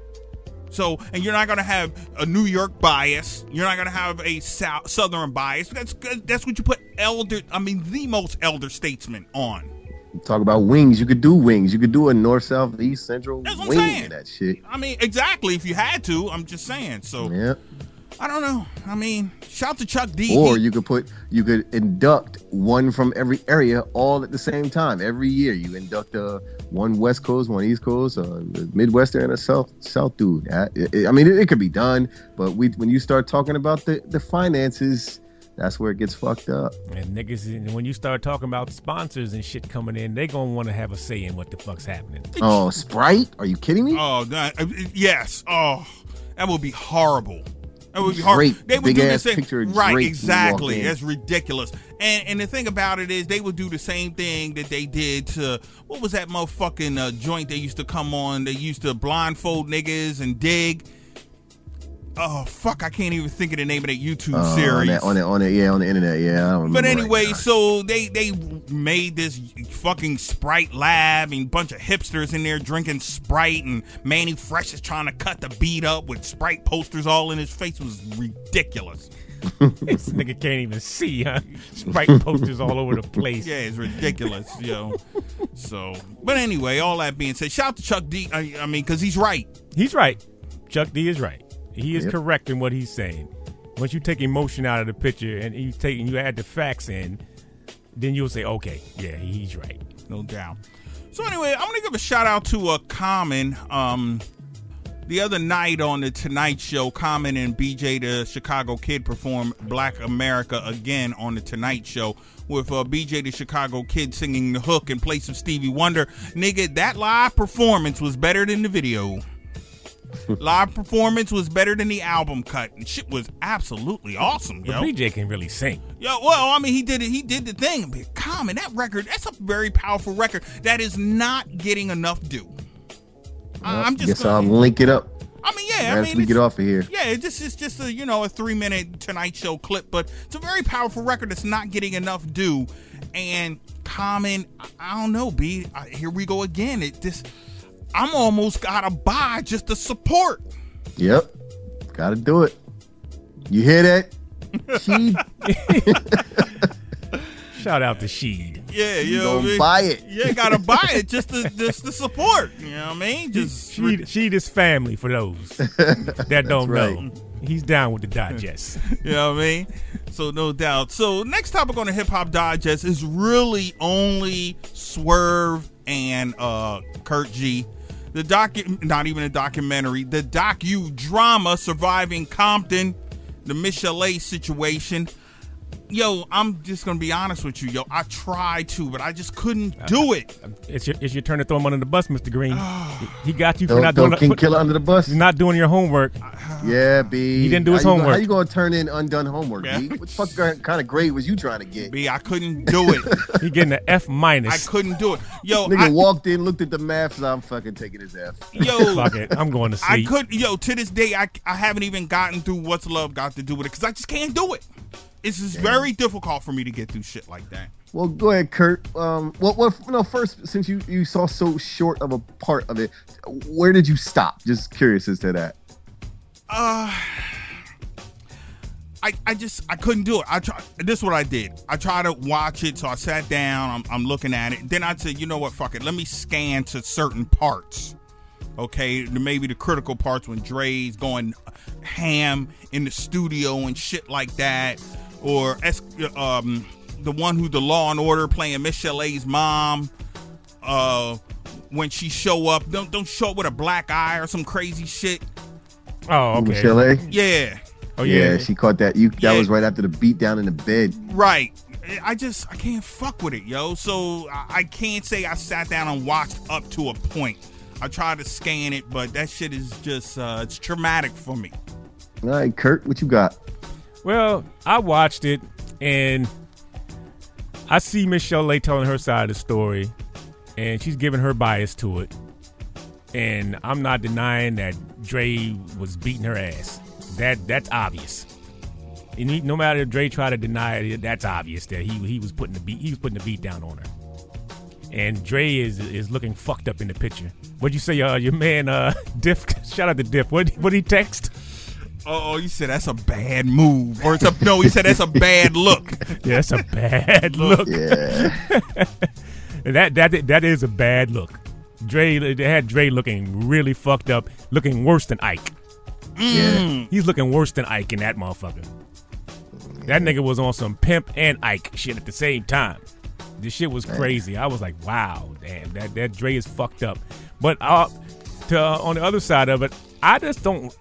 So, and you're not going to have a New York bias. You're not going to have a Southern bias. That's what you put the most elder statesman on. Talk about wings. You could do wings. You could do a north, south, east, central That's what wing I'm saying. of that shit. I mean, exactly. If you had to, I'm just saying. So, yeah. I don't know. I mean, shout to Chuck D. Or you could induct one from every area all at the same time. Every year you induct one West Coast, one East Coast, a Midwestern, and a South dude. I mean, it could be done, but when you start talking about the finances, that's where it gets fucked up. And niggas, when you start talking about sponsors and shit coming in, they gonna want to have a say in what the fuck's happening. Oh, Sprite? Are you kidding me? Oh, yes. Oh, that would be horrible. That would be horrible. Drake, they would big do the ass same, picture of right? Drake Exactly. when you walk in. That's ridiculous. And the thing about it is, they would do the same thing that they did to what was that motherfucking joint they used to come on? They used to blindfold niggas and dig. Oh fuck! I can't even think of the name of that YouTube series. On the internet, yeah. I don't remember But anyway, right so they made this fucking Sprite lab and a bunch of hipsters in there drinking Sprite, and Manny Fresh is trying to cut the beat up with Sprite posters all in his face. It was ridiculous. This nigga can't even see, huh? Sprite posters all over the place. Yeah, it's ridiculous, yo. So, but anyway, all that being said, shout out to Chuck D. I mean, because he's right. He's right. Chuck D is right. He is Yep. correct in what he's saying. Once you take emotion out of the picture and you add the facts in, then you'll say, okay, yeah, he's right. No doubt. So anyway, I'm gonna give a shout out to Common. The other night on the Tonight Show, Common and BJ the Chicago Kid performed Black America again on the Tonight Show with BJ the Chicago Kid singing the hook in place of Stevie Wonder. Nigga, that live performance was better than the video. Live performance was better than the album cut. And shit was absolutely awesome, yo. But BJ can really sing. Yo, well, I mean, he did the thing. But Common, that record, that's a very powerful record that is not getting enough due. I'm just guess I'll link it up. I mean, yeah. As we get off of here. Yeah, it's just a, you know, a 3-minute Tonight Show clip, but it's a very powerful record that's not getting enough due. And Common, I don't know, B. Here we go again. I'm almost gotta buy just to support. Yep, gotta do it. You hear that? Shout out to Sheed. Yeah, you know what I mean? Buy it. Yeah, gotta buy it just to support. You know what I mean? Just Sheed is family for those that don't right. know. He's down with the digest. You know what I mean? So no doubt. So next topic on the Hip Hop Digest is really only Swerve and Kurt G. Not even a documentary, the docu-drama Surviving Compton, the Michelet situation. Yo, I'm just gonna be honest with you, yo. I tried to, but I just couldn't do it. It's your turn to throw him under the bus, Mr. Green. He got you for Don't not throw doing King Killer under the bus. not doing your homework. Yeah, B. He didn't do his homework. How you gonna turn in undone homework, Yeah. B? What the fuck kind of grade was you trying to get? B, I couldn't do it. He getting an F minus. I couldn't do it. Yo, Nigga walked in, looked at the math, so I'm fucking taking his F. yo, Fuck it, I'm going to sleep. to this day, I haven't even gotten through What's Love Got to Do with It, because I just can't do it. It's just very difficult for me to get through shit like that. Well, go ahead, Kurt. First, since you saw so short of a part of it, where did you stop? Just curious as to that. I couldn't do it. This is what I did. I tried to watch it, so I sat down. I'm looking at it. Then I said, you know what? Fuck it. Let me scan to certain parts. Okay, maybe the critical parts when Dre's going ham in the studio and shit like that, or the one who the Law and Order playing Miss Chalet's mom. When she show up, don't show up with a black eye or some crazy shit. Oh, okay. Michelle? Yeah. Oh yeah. She caught that. That was right after the beat down in the bed. Right. I can't fuck with it, yo. So I can't say I sat down and watched up to a point. I tried to scan it, but that shit is just it's traumatic for me. All right, Kurt, what you got? Well, I watched it and I see Miss Chalet telling her side of the story, and she's giving her bias to it. And I'm not denying that Dre was beating her ass. That's obvious. And no matter if Dre tried to deny it, that's obvious that he was putting the beat down on her. And Dre is looking fucked up in the picture. What'd you say, your man Diff? Shout out to Diff. What he text? Oh, you said that's a bad move, or he said that's a bad look. Yeah, that's a bad look. Yeah, that is a bad look. They had Dre looking really fucked up, looking worse than Ike. Yeah, he's looking worse than Ike in that motherfucker. That nigga was on some Pimp and Ike shit at the same time. This shit was crazy. I was like, wow, damn, that Dre is fucked up. But on the other side of it, I just don't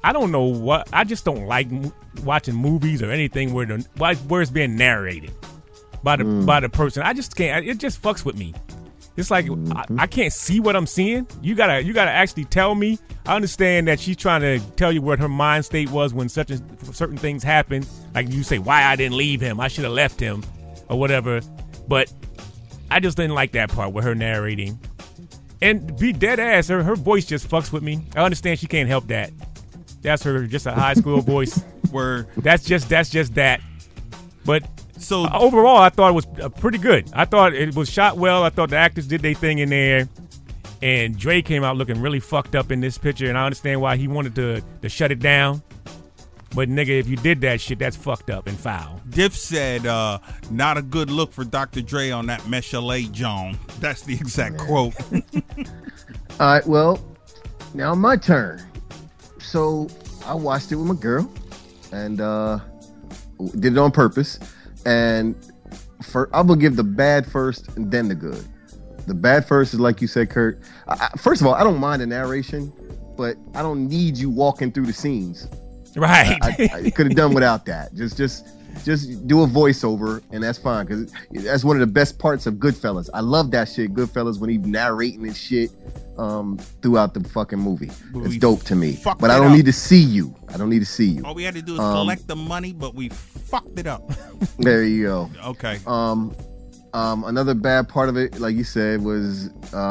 like watching movies or anything where it's being narrated by the person. I just can't. It just fucks with me. It's like I can't see what I'm seeing. You gotta actually tell me. I understand that she's trying to tell you what her mind state was when certain things happen. Like you say, why I didn't leave him. I should have left him or whatever. But I just didn't like that part with her narrating. And to be dead ass, her voice just fucks with me. I understand she can't help that. That's her, just a high school voice. Word. That's just that. But so overall, I thought it was pretty good. I thought it was shot well. I thought the actors did their thing in there. And Dre came out looking really fucked up in this picture, and I understand why he wanted to shut it down. But nigga, if you did that shit, that's fucked up and foul. Diff said, not a good look for Dr. Dre on that Michelle John. That's the exact quote. All right, well, now my turn. So I watched it with my girl and did it on purpose. And I'm going to give the bad first and then the good. The bad first is like you said, Kurt. First of all, I don't mind the narration, but I don't need you walking through the scenes. Right. I could have done without that. Just do a voiceover, and that's fine, because that's one of the best parts of Goodfellas. I love that shit, Goodfellas, when he's narrating and shit throughout the fucking movie. It's dope to me. But I don't need to see you. All we had to do is collect the money, but we fucked it up. There you go. Okay. Another bad part of it, like you said, was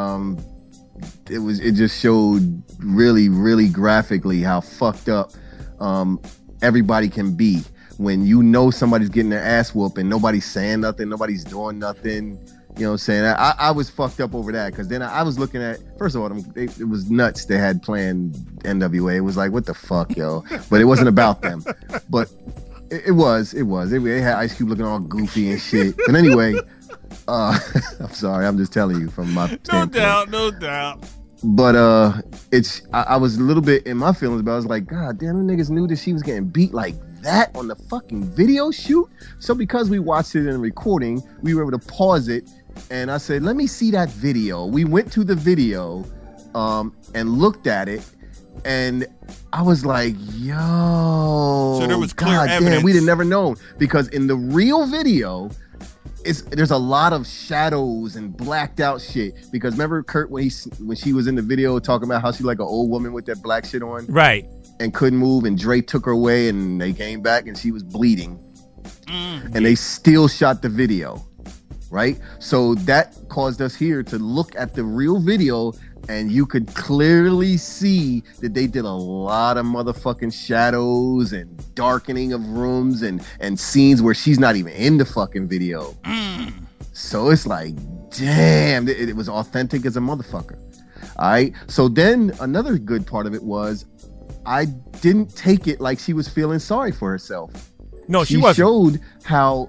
it just showed really, really graphically how fucked up everybody can be when you know somebody's getting their ass whooped and nobody's saying nothing, nobody's doing nothing. You know what I'm saying? I was fucked up over that, because then I was looking at, first of all, it was nuts they had planned NWA. It was like, what the fuck, yo? But it wasn't about them. But it was. It had Ice Cube looking all goofy and shit. But anyway, I'm sorry. I'm just telling you from my standpoint. No doubt. But I was a little bit in my feelings, but I was like, God damn, the niggas knew that she was getting beat like that on the fucking video shoot. So because we watched it in a recording, we were able to pause it, and I said, let me see that video. We went to the video and looked at it, and I was like, yo, so there was clear God evidence. damn, we'd have never known, because in the real video, there's a lot of shadows and blacked out shit. Because remember Kurt when she was in the video talking about how she like an old woman with that black shit on, right, and couldn't move, and Dre took her away, and they came back and she was bleeding, and they still shot the video, right? So that caused us here to look at the real video, and you could clearly see that they did a lot of motherfucking shadows and darkening of rooms and scenes where she's not even in the fucking video. So it's like, damn, it was authentic as a motherfucker. All right. So then another good part of it was I didn't take it like she was feeling sorry for herself. No, she she wasn't. showed how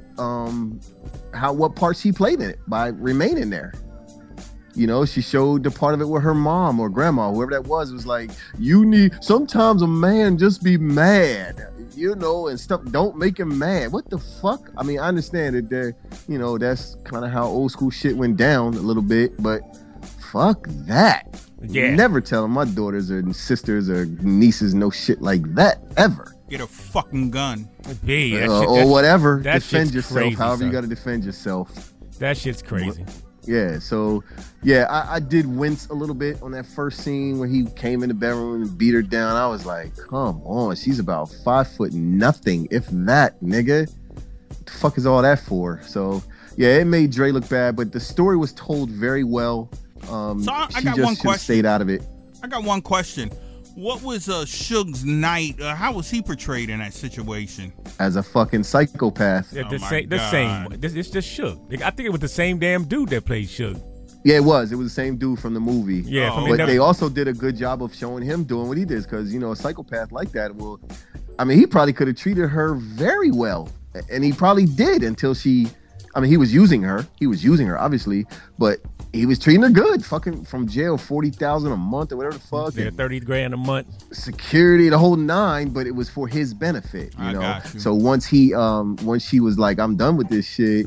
what part she played in it by remaining there. You know, she showed the part of it where her mom or grandma, whoever that was like, sometimes a man just be mad, you know, and stuff. Don't make him mad. What the fuck? I mean, I understand that there, you know, that's kind of how old school shit went down a little bit, but fuck that. Yeah. Never telling my daughters or sisters or nieces no shit like that ever. Get a fucking gun. B, Or whatever. that Defend shit's yourself, crazy, however son. you got to defend yourself. That shit's crazy. Yeah, so yeah, I did wince a little bit on that first scene where he came in the bedroom and beat her down. I was like, come on, she's about 5'0", if that, nigga. What the fuck is all that for? So yeah, it made Dre look bad, but the story was told very well. I She got just one should have question. stayed out of it. I got one question. What was Suge's night? How was he portrayed in that situation? As a fucking psychopath. Yeah, Oh the my same. The God. same. It's just Suge. I think it was the same damn dude that played Suge. Yeah, it was the same dude from the movie. Yeah, Oh, from But the- they also did a good job of showing him doing what he did, because, you know, a psychopath like that will, I mean, he probably could have treated her very well, and he probably did until he was using her. He was using her, obviously, but he was treating her good. Fucking from jail, $40,000 a month or whatever the fuck. Yeah, and $30,000 a month. security, the whole nine, but it was for his benefit, you I know. got you. So once she was like, I'm done with this shit,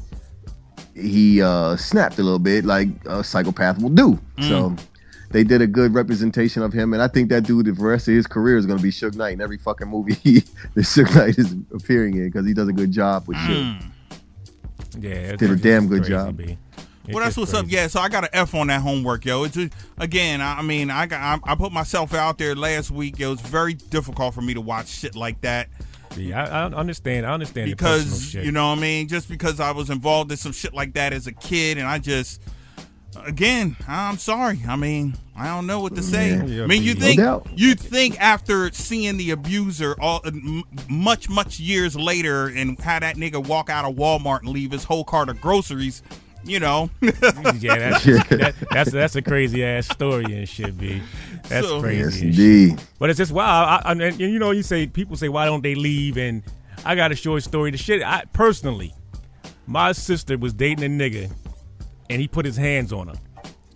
he snapped a little bit, like a psychopath will do. So they did a good representation of him, and I think that dude, the rest of his career, is going to be Suge Knight in every fucking movie that Suge Knight is appearing in, because he does a good job with shit. Yeah, it's Did a just damn good crazy, job. B. It's Well, that's just what's up. crazy. Yeah, so I got an F on that homework, yo. It's just, again, I put myself out there last week. It was very difficult for me to watch shit like that Yeah, I understand. I understand the because personal shit. you know what I mean. Just because I was involved in some shit like that as a kid, and I just, again, I'm sorry. I mean, I don't know what to say. Yeah, I mean, you no think doubt. after seeing the abuser much years later and how that nigga walk out of Walmart and leave his whole cart of groceries, you know. Yeah, that's a crazy ass story and shit, B. That's So- crazy. Yes, as shit. indeed. But it's just wow. And you know, people say, why don't they leave? And I got a short story. The shit, personally, my sister was dating a nigga, and he put his hands on her.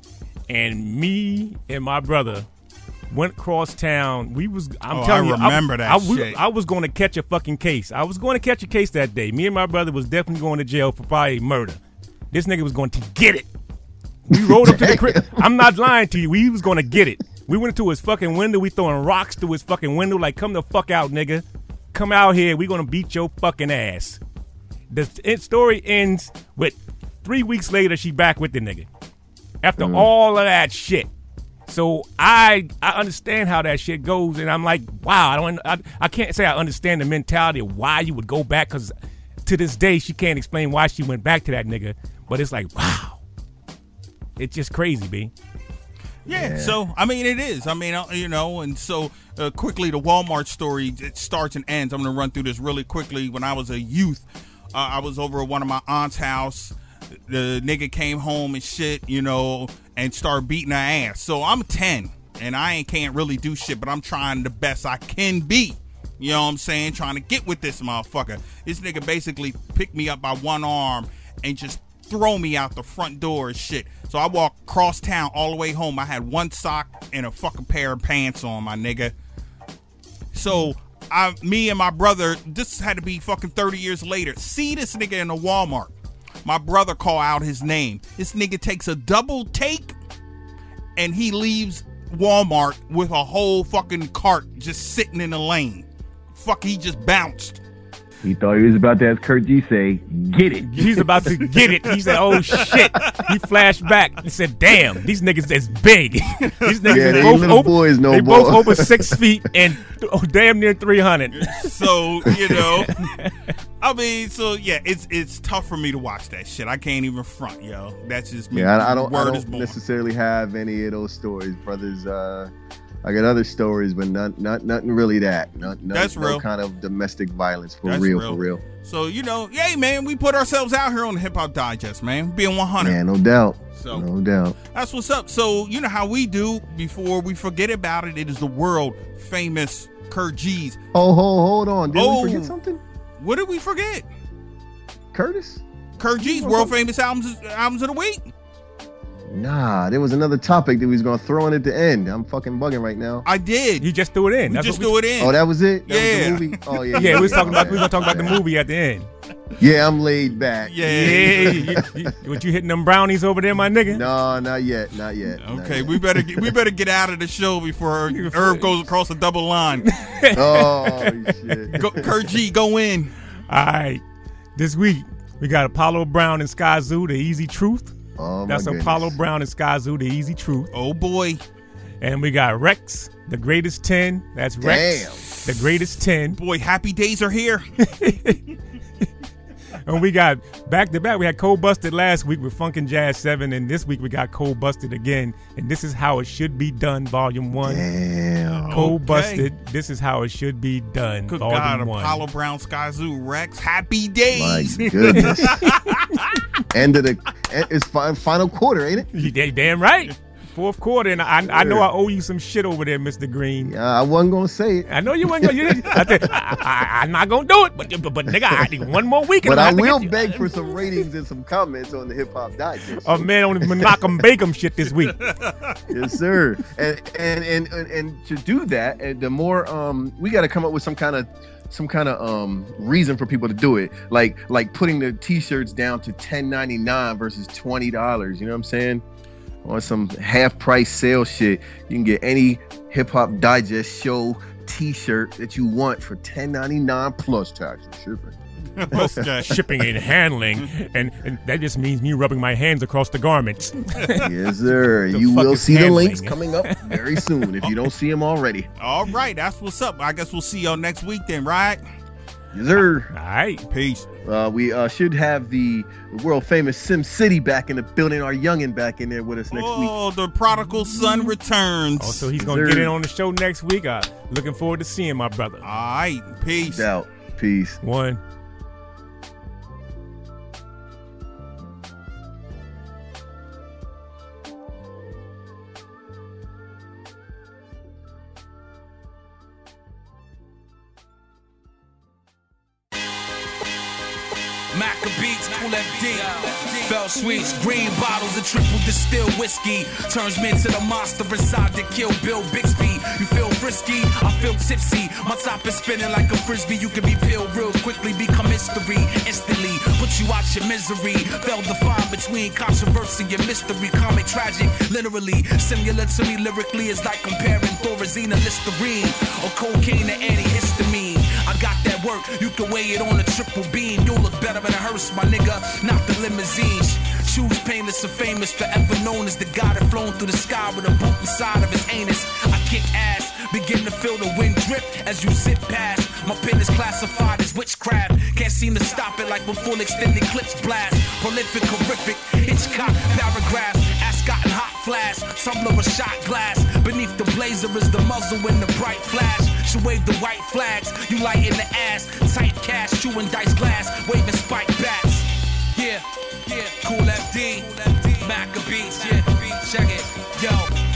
And me and my brother went across town. I'm telling you, I remember that shit. I was going to catch a fucking case. I was going to catch a case that day. Me and my brother was definitely going to jail for probably murder. This nigga was going to get it. We rolled up to the crib. I'm not lying to you. We was going to get it. We went into his fucking window. We throwing rocks through his fucking window like, come the fuck out, nigga. Come out here. We going to beat your fucking ass. The story ends with 3 weeks later, she back with the nigga. After all of that shit. So I understand how that shit goes, and I'm like, wow, I can't say I understand the mentality of why you would go back, because to this day she can't explain why she went back to that nigga. But it's like, wow, it's just crazy, B. Yeah, so, I mean, it is. I mean, you know, and so quickly, the Walmart story, it starts and ends. I'm going to run through this really quickly. When I was a youth, I was over at one of my aunt's house. The nigga came home and shit, you know, and started beating her ass. So I'm 10, and I can't really do shit, but I'm trying the best I can be. You know what I'm saying? Trying to get with this motherfucker. This nigga basically picked me up by one arm and just throw me out the front door and shit. So I walked across town all the way home. I had one sock and a fucking pair of pants on, my nigga. So me and my brother, this had to be fucking 30 years later, see this nigga in a Walmart. My brother call out his name. This nigga takes a double take and he leaves Walmart with a whole fucking cart just sitting in the lane. Fuck, he just bounced. He thought he was about to, as Kurt G say, get it. He's about to get it. He said, oh shit. He flashed back. He said, damn, these niggas is big. These niggas Yeah, is they both little over, boys no they more. both over 6 feet and damn near 300. So, you know, I mean, so yeah, it's tough for me to watch that shit. I can't even front, yo. That's just me. Yeah, I don't Word is don't born. necessarily have any of those stories, brothers. I got other stories, but nothing really that. That's no real. kind of domestic violence for That's real, real. for real. So, you know, hey, man, we put ourselves out here on the Hip Hop Digest, man. Being 100. Yeah, no doubt. So- No doubt. That's what's up. So, you know how we do before we forget about it. It is the world famous Kurt G's. Oh, hold on. Did Oh. we forget something? What did we forget? Curtis? Kurt G's world famous albums of the week. Nah, there was another topic that we was gonna throw in at the end. I'm fucking bugging right now. I did. You just threw it in. We just threw it in. Oh, that was it? That Yeah. was the movie? Oh, yeah. Yeah, we was talking about. We were gonna talk about the movie at the end. Yeah, I'm laid back. Yeah, what you hitting them brownies over there, my nigga? No, not yet. Not yet. Not Okay, yet. we better get out of the show before Irv goes across a double line. Oh, shit. Go, Kurt G, go in. All right, this week we got Apollo Brown and Sky Zoo, The Easy Truth. Oh, my That's goodness. Apollo Brown and Sky Zoo, The Easy Truth. Oh boy, And we got Rex, The Greatest 10. That's Rex, The Greatest 10. boy, happy days are here. And we got back to back. We had Cold Busted last week with Funkin' Jazz 7, and this week we got Cold Busted again. And This Is How It Should Be Done, Volume 1. Damn. Cold Okay. Busted, This Is How It Should Be Done, Good Volume God, 1. Apollo Brown, Sky Zoo, Rex, happy My days. goodness. End of the it's final quarter, ain't it? You damn right. Fourth quarter, and I know I owe you some shit over there, Mr. Green. Yeah, I wasn't gonna say it, I know you ain't gonna. I'm not gonna do it, but nigga, I need one more week. And but I'm I gonna will get you. beg for some ratings and some comments on the Hip Hop Digest. Oh man, on the Menachem Bacon shit this week. Yes, sir. And to do that, and the more we got to come up with some kind of reason for people to do it, like putting the T-shirts down to $10.99 versus $20. You know what I'm saying? On some half price sale shit, you can get any Hip Hop Digest show T-shirt that you want for $10.99 plus tax and shipping. What's that? Shipping and handling, and that just means me rubbing my hands across the garments. Yes, sir. The You fuck will is see the handling? links coming up very soon if you don't see them already. All right, that's what's up. I guess we'll see y'all next week then, right? Yes, sir. All right. Peace. We should have the world famous Sim City back in the building. Our youngin' back in there with us next week. Oh, the prodigal son returns. Oh, so he's Yes, gonna sir. get in on the show next week. Looking forward to seeing my brother. All right, peace. Out. Peace. One. Maccabees, Cool FD, Fell Sweets, green bottles of triple distilled whiskey. Turns me into the monster inside to kill Bill Bixby. You feel frisky, I feel tipsy. My top is spinning like a frisbee. You can be peeled real quickly, become history instantly. Put you out your misery. Fell defined between controversy and mystery. Comic tragic, literally. Similar to me lyrically is like comparing Thorazine and Listerine or cocaine to antihistamine. I got that work, you can weigh it on a triple beam. You'll look better in a hearse, my nigga, not the limousines. Shoes painless and famous, forever known as the guy that flown through the sky with a boot inside of his anus. I kick ass, begin to feel the wind drip as you zip past. My pen is classified as witchcraft. Can't seem to stop it like when full extended clips blast. Prolific, horrific, Hitchcock paragraph. Ascot and hot flash, tumbler of shot glass. Beneath the blazer is the muzzle in the bright flash. She wave the white flags, you light in the ass. Tight cash, chewing dice glass, waving spike bats. Yeah, yeah, Cool FD, Maccabees, yeah, check it, yo,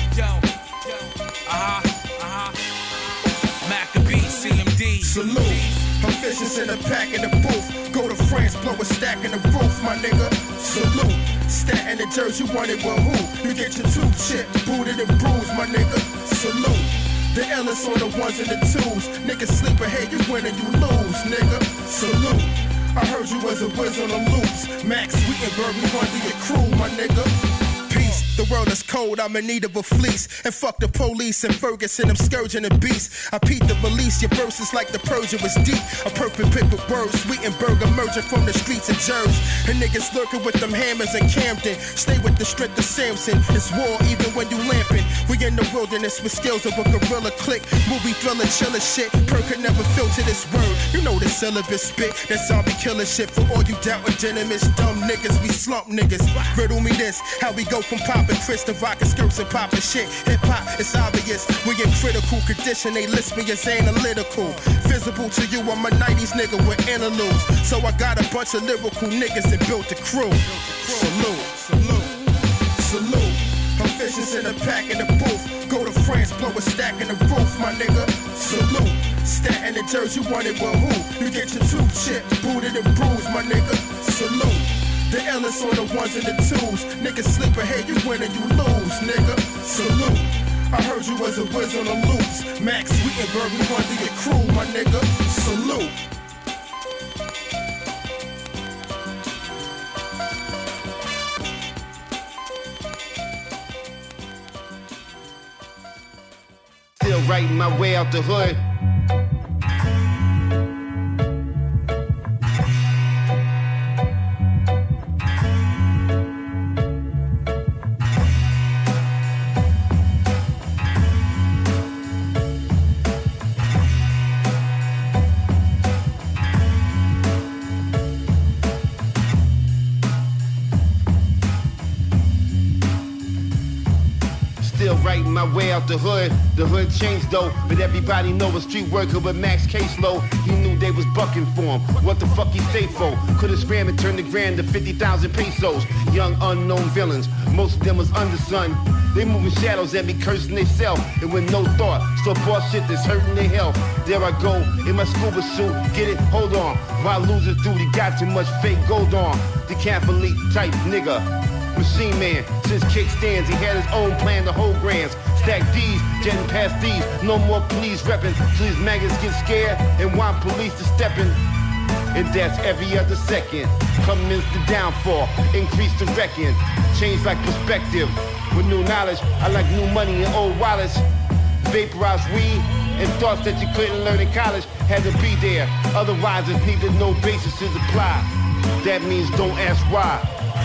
Maccabees, CMD. Salute. Proficients in the pack in the booth. Go to France, blow a stack in the roof, my nigga. Salute. Stat in the jersey, you want it with who? You get your tooth chipped, booted and bruised, my nigga. Salute. The illest on the ones and the twos. Niggas sleep ahead, you win and you lose, nigga. Salute. I heard you was a whiz on the loops. Max Sweetenberg, we run through your crew, my nigga. Peace. The world is cold, I'm in need of a fleece. And fuck the police and Ferguson, I'm scourging the beast. I peep the release, your verses like the Persian was deep. A perfect pit with words, Sweetenberg emerging from the streets of Jersey. And niggas lurking with them hammers in Camden. Stay with the strength of Samson, it's war even when you lamping. We in the wilderness with skills of a gorilla click. Movie thriller, chiller shit, per could never filter this word. You know the syllabus spit, that zombie killer shit. For all you doubting venomous dumb niggas, we slump niggas. Riddle me this, how we go from popping Chris to rockin' skirts and poppin' shit. Hip hop, it's obvious, we in critical condition. They list me as analytical. Visible to you, I'm a 90s nigga with interludes. So I got a bunch of lyrical niggas that built the crew. Salute, salute, salute. Proficients in the pack in the booth. Go to France, blow a stack in the roof, my nigga. Salute. Statin' the Jersey, you want it with who? You get your two chip, booted and bruised, my nigga. Salute. The illest on the ones and the twos. Nigga sleep ahead, you win or you lose, nigga. Salute. I heard you was a whiz on the loops. Max Sweetenberg, we want to your crew, my nigga. Salute. Still writing my way out the hood. Writing my way out the hood changed though, but everybody know a street worker with max caseload. He knew they was bucking for him. What the fuck he stay for? Could've scrammed and turned the grand to 50,000 pesos. Young unknown villains, most of them was under sun. They moving shadows at me, cursing they self, and with no thought, so bought shit that's hurting their health. There I go, in my scuba suit, get it, hold on. While losing through, he got too much fake gold on. Decathlete type nigga. Machine man, since kickstands, he had his own plan to hold grands. Stack D's, jetting past these, no more police reppin', till these maggots get scared and want police to step in. And that's every other second. Coming is the downfall, increase the reckon. Change like perspective, with new knowledge, I like new money and old wallets. Vaporized weed and thoughts that you couldn't learn in college had to be there, otherwise it's needed no basis to apply. That means don't ask why.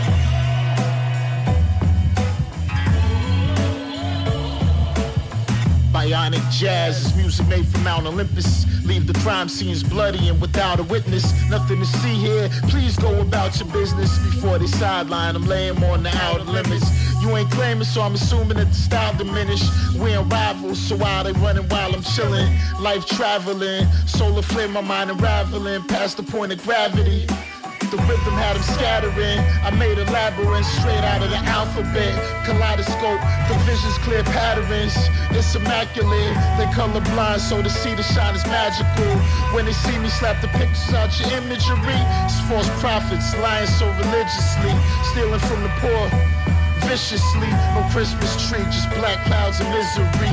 Bionic jazz is music made from Mount Olympus. Leave the crime scenes bloody and without a witness. Nothing to see here, please go about your business. Before they sideline, I'm laying on the outer limits. You ain't claiming, so I'm assuming that the style diminished. We ain't rivals, so why they running while I'm chilling? Life traveling, solar flare, my mind unraveling past the point of gravity. The rhythm had them scattering. I made a labyrinth straight out of the alphabet. Kaleidoscope, the vision's clear patterns. It's immaculate. They colorblind, so to see the shine is magical. When they see me slap the pictures out your imagery, it's false prophets lying so religiously, stealing from the poor viciously. No Christmas tree, just black clouds of misery.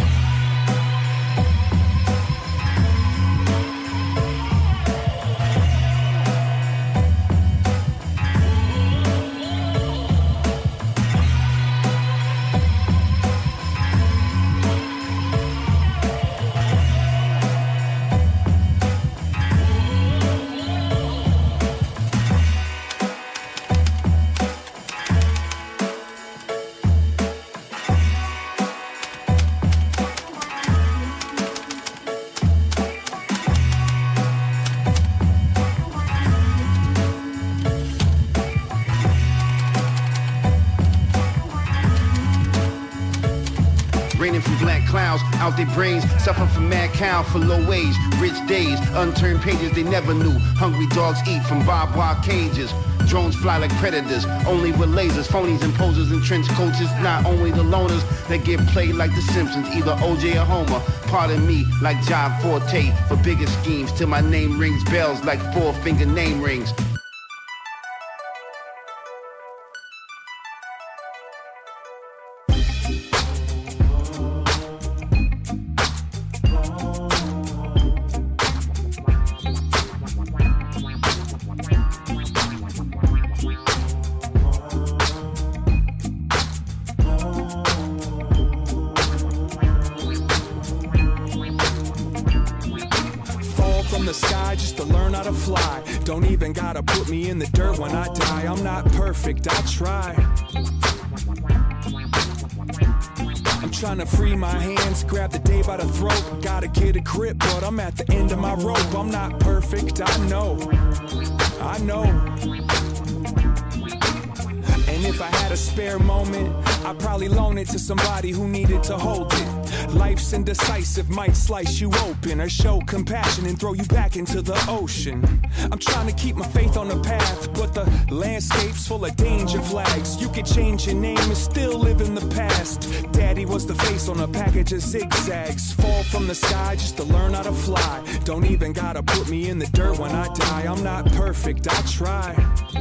Out their brains, suffer from mad cow for low wage, rich days, unturned pages they never knew. Hungry dogs eat from barbed wire cages. Drones fly like predators, only with lasers. Phonies and posers in trench coats. It's not only the loners that get played like the Simpsons, either OJ or Homer. Pardon me, like John Forte, for bigger schemes, till my name rings bells like four-finger name rings. I try. I'm trying to free my hands, grab the day by the throat. Gotta get a grip, but I'm at the end of my rope. I'm not perfect, I know. And And if I had a spare moment, I'd probably loan it to somebody who needed to hold it. Life's indecisive, might slice you open or show compassion and throw you back into the ocean. I'm trying to keep my faith on the path, but the landscape's full of danger flags. You could change your name and still live in the past. Daddy was the face on a package of zigzags. Fall from the sky just to learn how to fly. Don't even gotta put me in the dirt when I die. I'm not perfect, I try.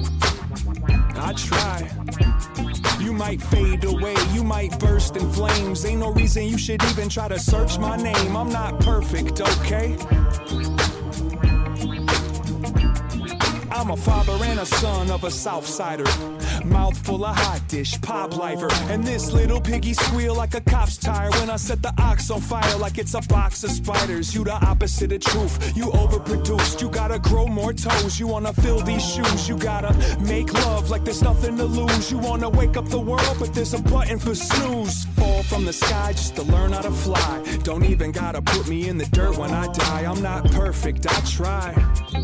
You might fade away, you might burst in flames. Ain't no reason you should even try to search my name. I'm not perfect, okay? I'm a father and a son of a Southsider. Mouthful of hot dish, pop lifer. And this little piggy squeal like a cop's tire when I set the ox on fire like it's a box of spiders. You the opposite of truth, you overproduced. You gotta grow more toes, you wanna fill these shoes. You gotta make love like there's nothing to lose. You wanna wake up the world, but there's a button for snooze. Fall from the sky just to learn how to fly. Don't even gotta put me in the dirt when I die. I'm not perfect, I try.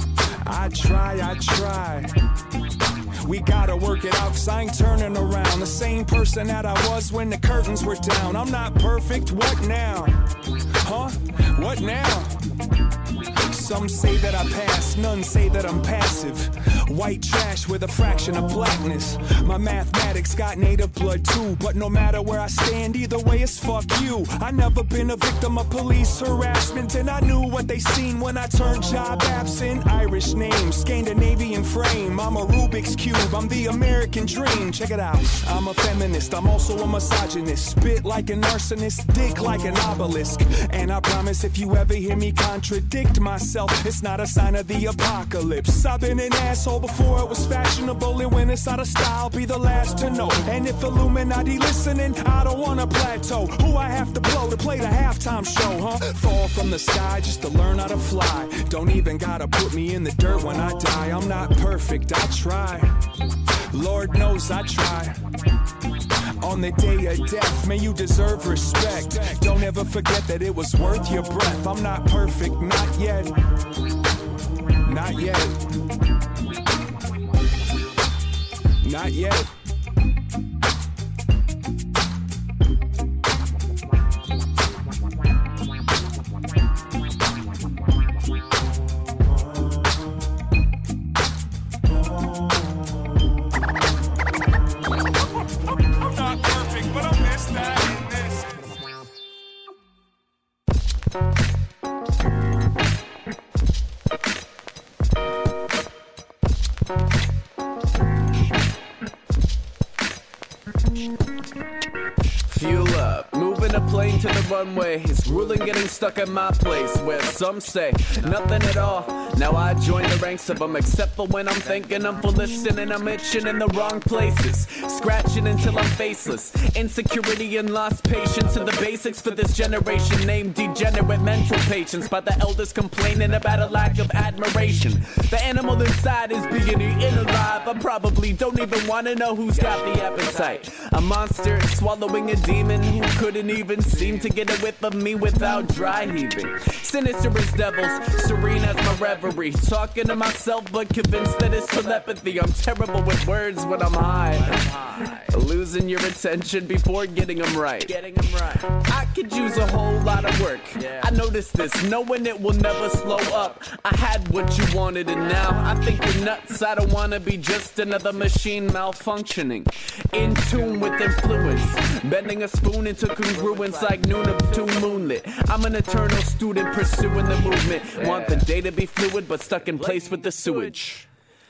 We gotta work it out, 'cause I ain't turning around. The same person that I was when the curtains were down. I'm not perfect, what now? Huh? What now? Some say that I pass, none say that I'm passive. White trash with a fraction of blackness. My mathematics got native blood too, but no matter where I stand, either way it's fuck you. I never been a victim of police harassment, and I knew what they seen when I turned job absent. Irish name, Scandinavian frame. I'm a Rubik's Cube, I'm the American dream. Check it out. I'm a feminist, I'm also a misogynist. Spit like an arsonist, dick like an obelisk. And I promise if you ever hear me contradict myself, it's not a sign of the apocalypse. I've been an asshole before it was fashionable, and when it's out of style, be the last to know. And if Illuminati listening, I don't wanna plateau. Who I have to blow to play the halftime show, huh? Fall from the sky just to learn how to fly. Don't even gotta put me in the dirt when I die. I'm not perfect, I try. Lord knows I try. On the day of death, may you deserve respect. Don't ever forget that it was worth your breath. I'm not perfect, not yet. Not yet. Not yet. Fuel up, moving a plane to the runway. It's grueling getting stuck at my place, where some say nothing at all. Now I join the ranks of them, except for when I'm thinking I'm for listening. I'm itching in the wrong places, scratching until I'm faceless. Insecurity and lost patience are the basics for this generation, named degenerate mental patients by the elders complaining about a lack of admiration. The animal inside is being eaten alive. I probably don't even want to know who's got the appetite. A monster swallowing a demon who couldn't even seem to get a whiff of me without dry heaving. Sinister as devils, serene as my reverie. Talking to myself but convinced that it's telepathy. I'm terrible with words when I'm high. Losing your attention before getting them right. I could use a whole lot of work. I noticed this, knowing it will never slow up. I had what you wanted and now I think you're nuts. I don't wanna be just another machine malfunctioning. In tune with influence, bending a spoon into congruence like noon of two moonlit. I'm an eternal student pursuing the movement. Want the day to be fluid but stuck in place with the sewage.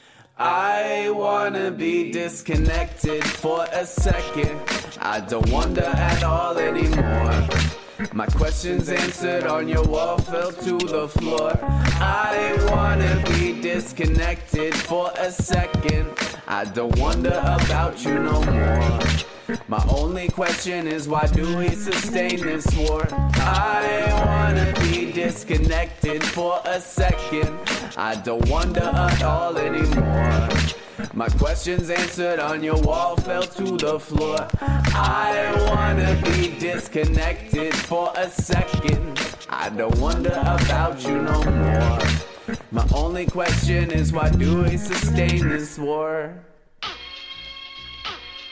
I wanna be disconnected for a second. I don't wonder at all anymore. My questions answered on your wall fell to the floor. I wanna be disconnected for a second. I don't wonder about you no more. My only question is, why do we sustain this war? I wanna be disconnected for a second. I don't wonder at all anymore. My questions answered on your wall fell to the floor. I wanna be disconnected for a second. I don't wonder about you no more. My only question is, why do we sustain this war?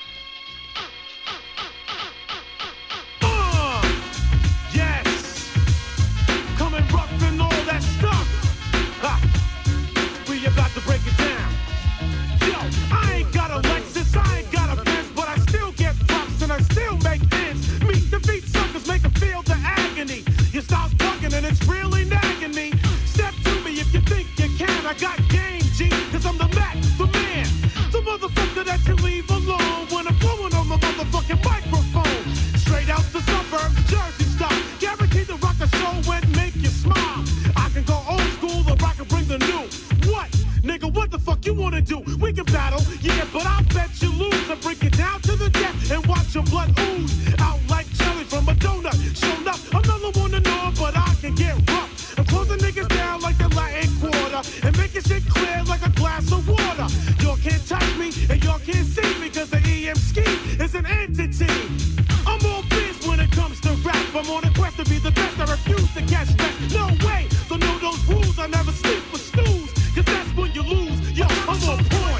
I got game, G, cause I'm the Mac, the man. The motherfucker that you leave alone when I'm blowing on the motherfucking microphone. Straight out the suburbs, Jersey style. Guaranteed to rock a show and make you smile. I can go old school or I can bring the new. What? Nigga, what the fuck you wanna do? We can battle, yeah, but I'll bet you lose. I break it down to the death and watch your blood ooze. Out like jelly from a donut. Shown up, another one to know, but I can get rough. I'm closing niggas down like the Latin Quarter and making shit clear like a glass of water. Y'all can't touch me and y'all can't see me cause the EM scheme is an entity. I'm all biz when it comes to rap. I'm on a quest to be the best. I refuse to catch stress. No way, so know those rules. I never sleep for snooze, cause that's when you lose. Yo, I'm on point.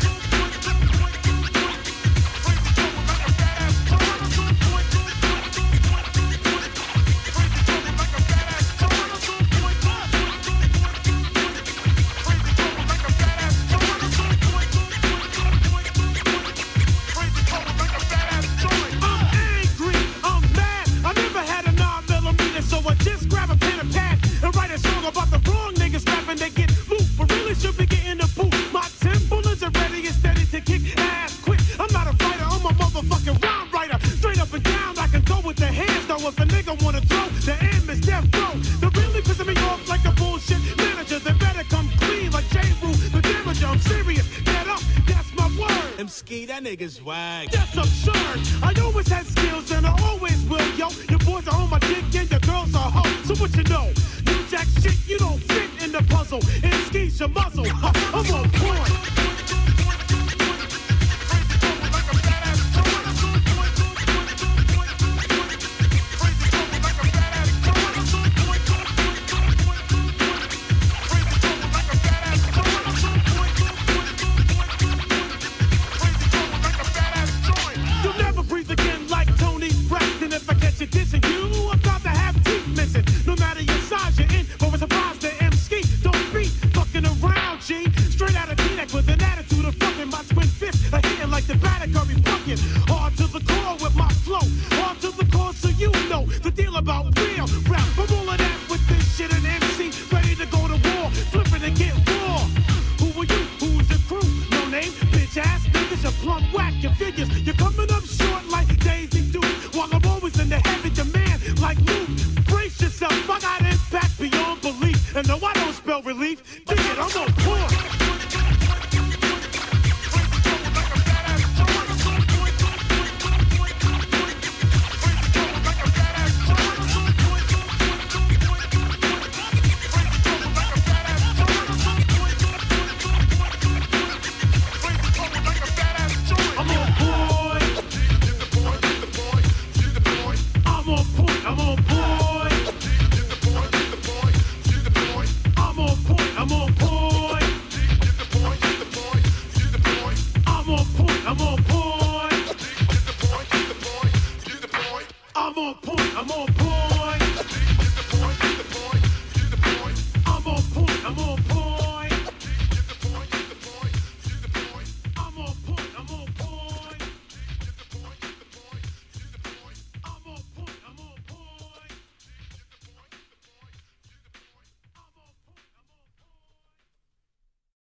If a nigga wanna throw, the aim is death row. They're really pissing me off like a bullshit manager. They better come clean like J. Rule, the damager. I'm serious, get up, that's my word. M-Ski, that nigga's wag. That's absurd. I always had skills and I always will, yo. Your boys are on my dick and your girls are hoes. So what you know? New jack shit, you don't fit in the puzzle. M-Ski's your muzzle. I'm on point. Dissing you about to have teeth missing. No matter your size, you're in for a surprise. The M-Ski don't be fucking around, G. Straight out of T-Neck with an attitude of fucking. My twin fists are hitting like the batter curry bucking. Hard to the core with my flow. Hard to the core so you know the deal about real rap. I'm all of that with this shit and MC. Ready to go to war. Flipping and get raw. Who are you? Who's the crew? No name, bitch ass niggas. You plumb whack your figures. You're coming up short like Daisy Duke. While I'm always in the heavy demand like Luke. Brace yourself, I got impact beyond belief. And no, I don't spell relief. Dig it, I'm on point. I'm on point.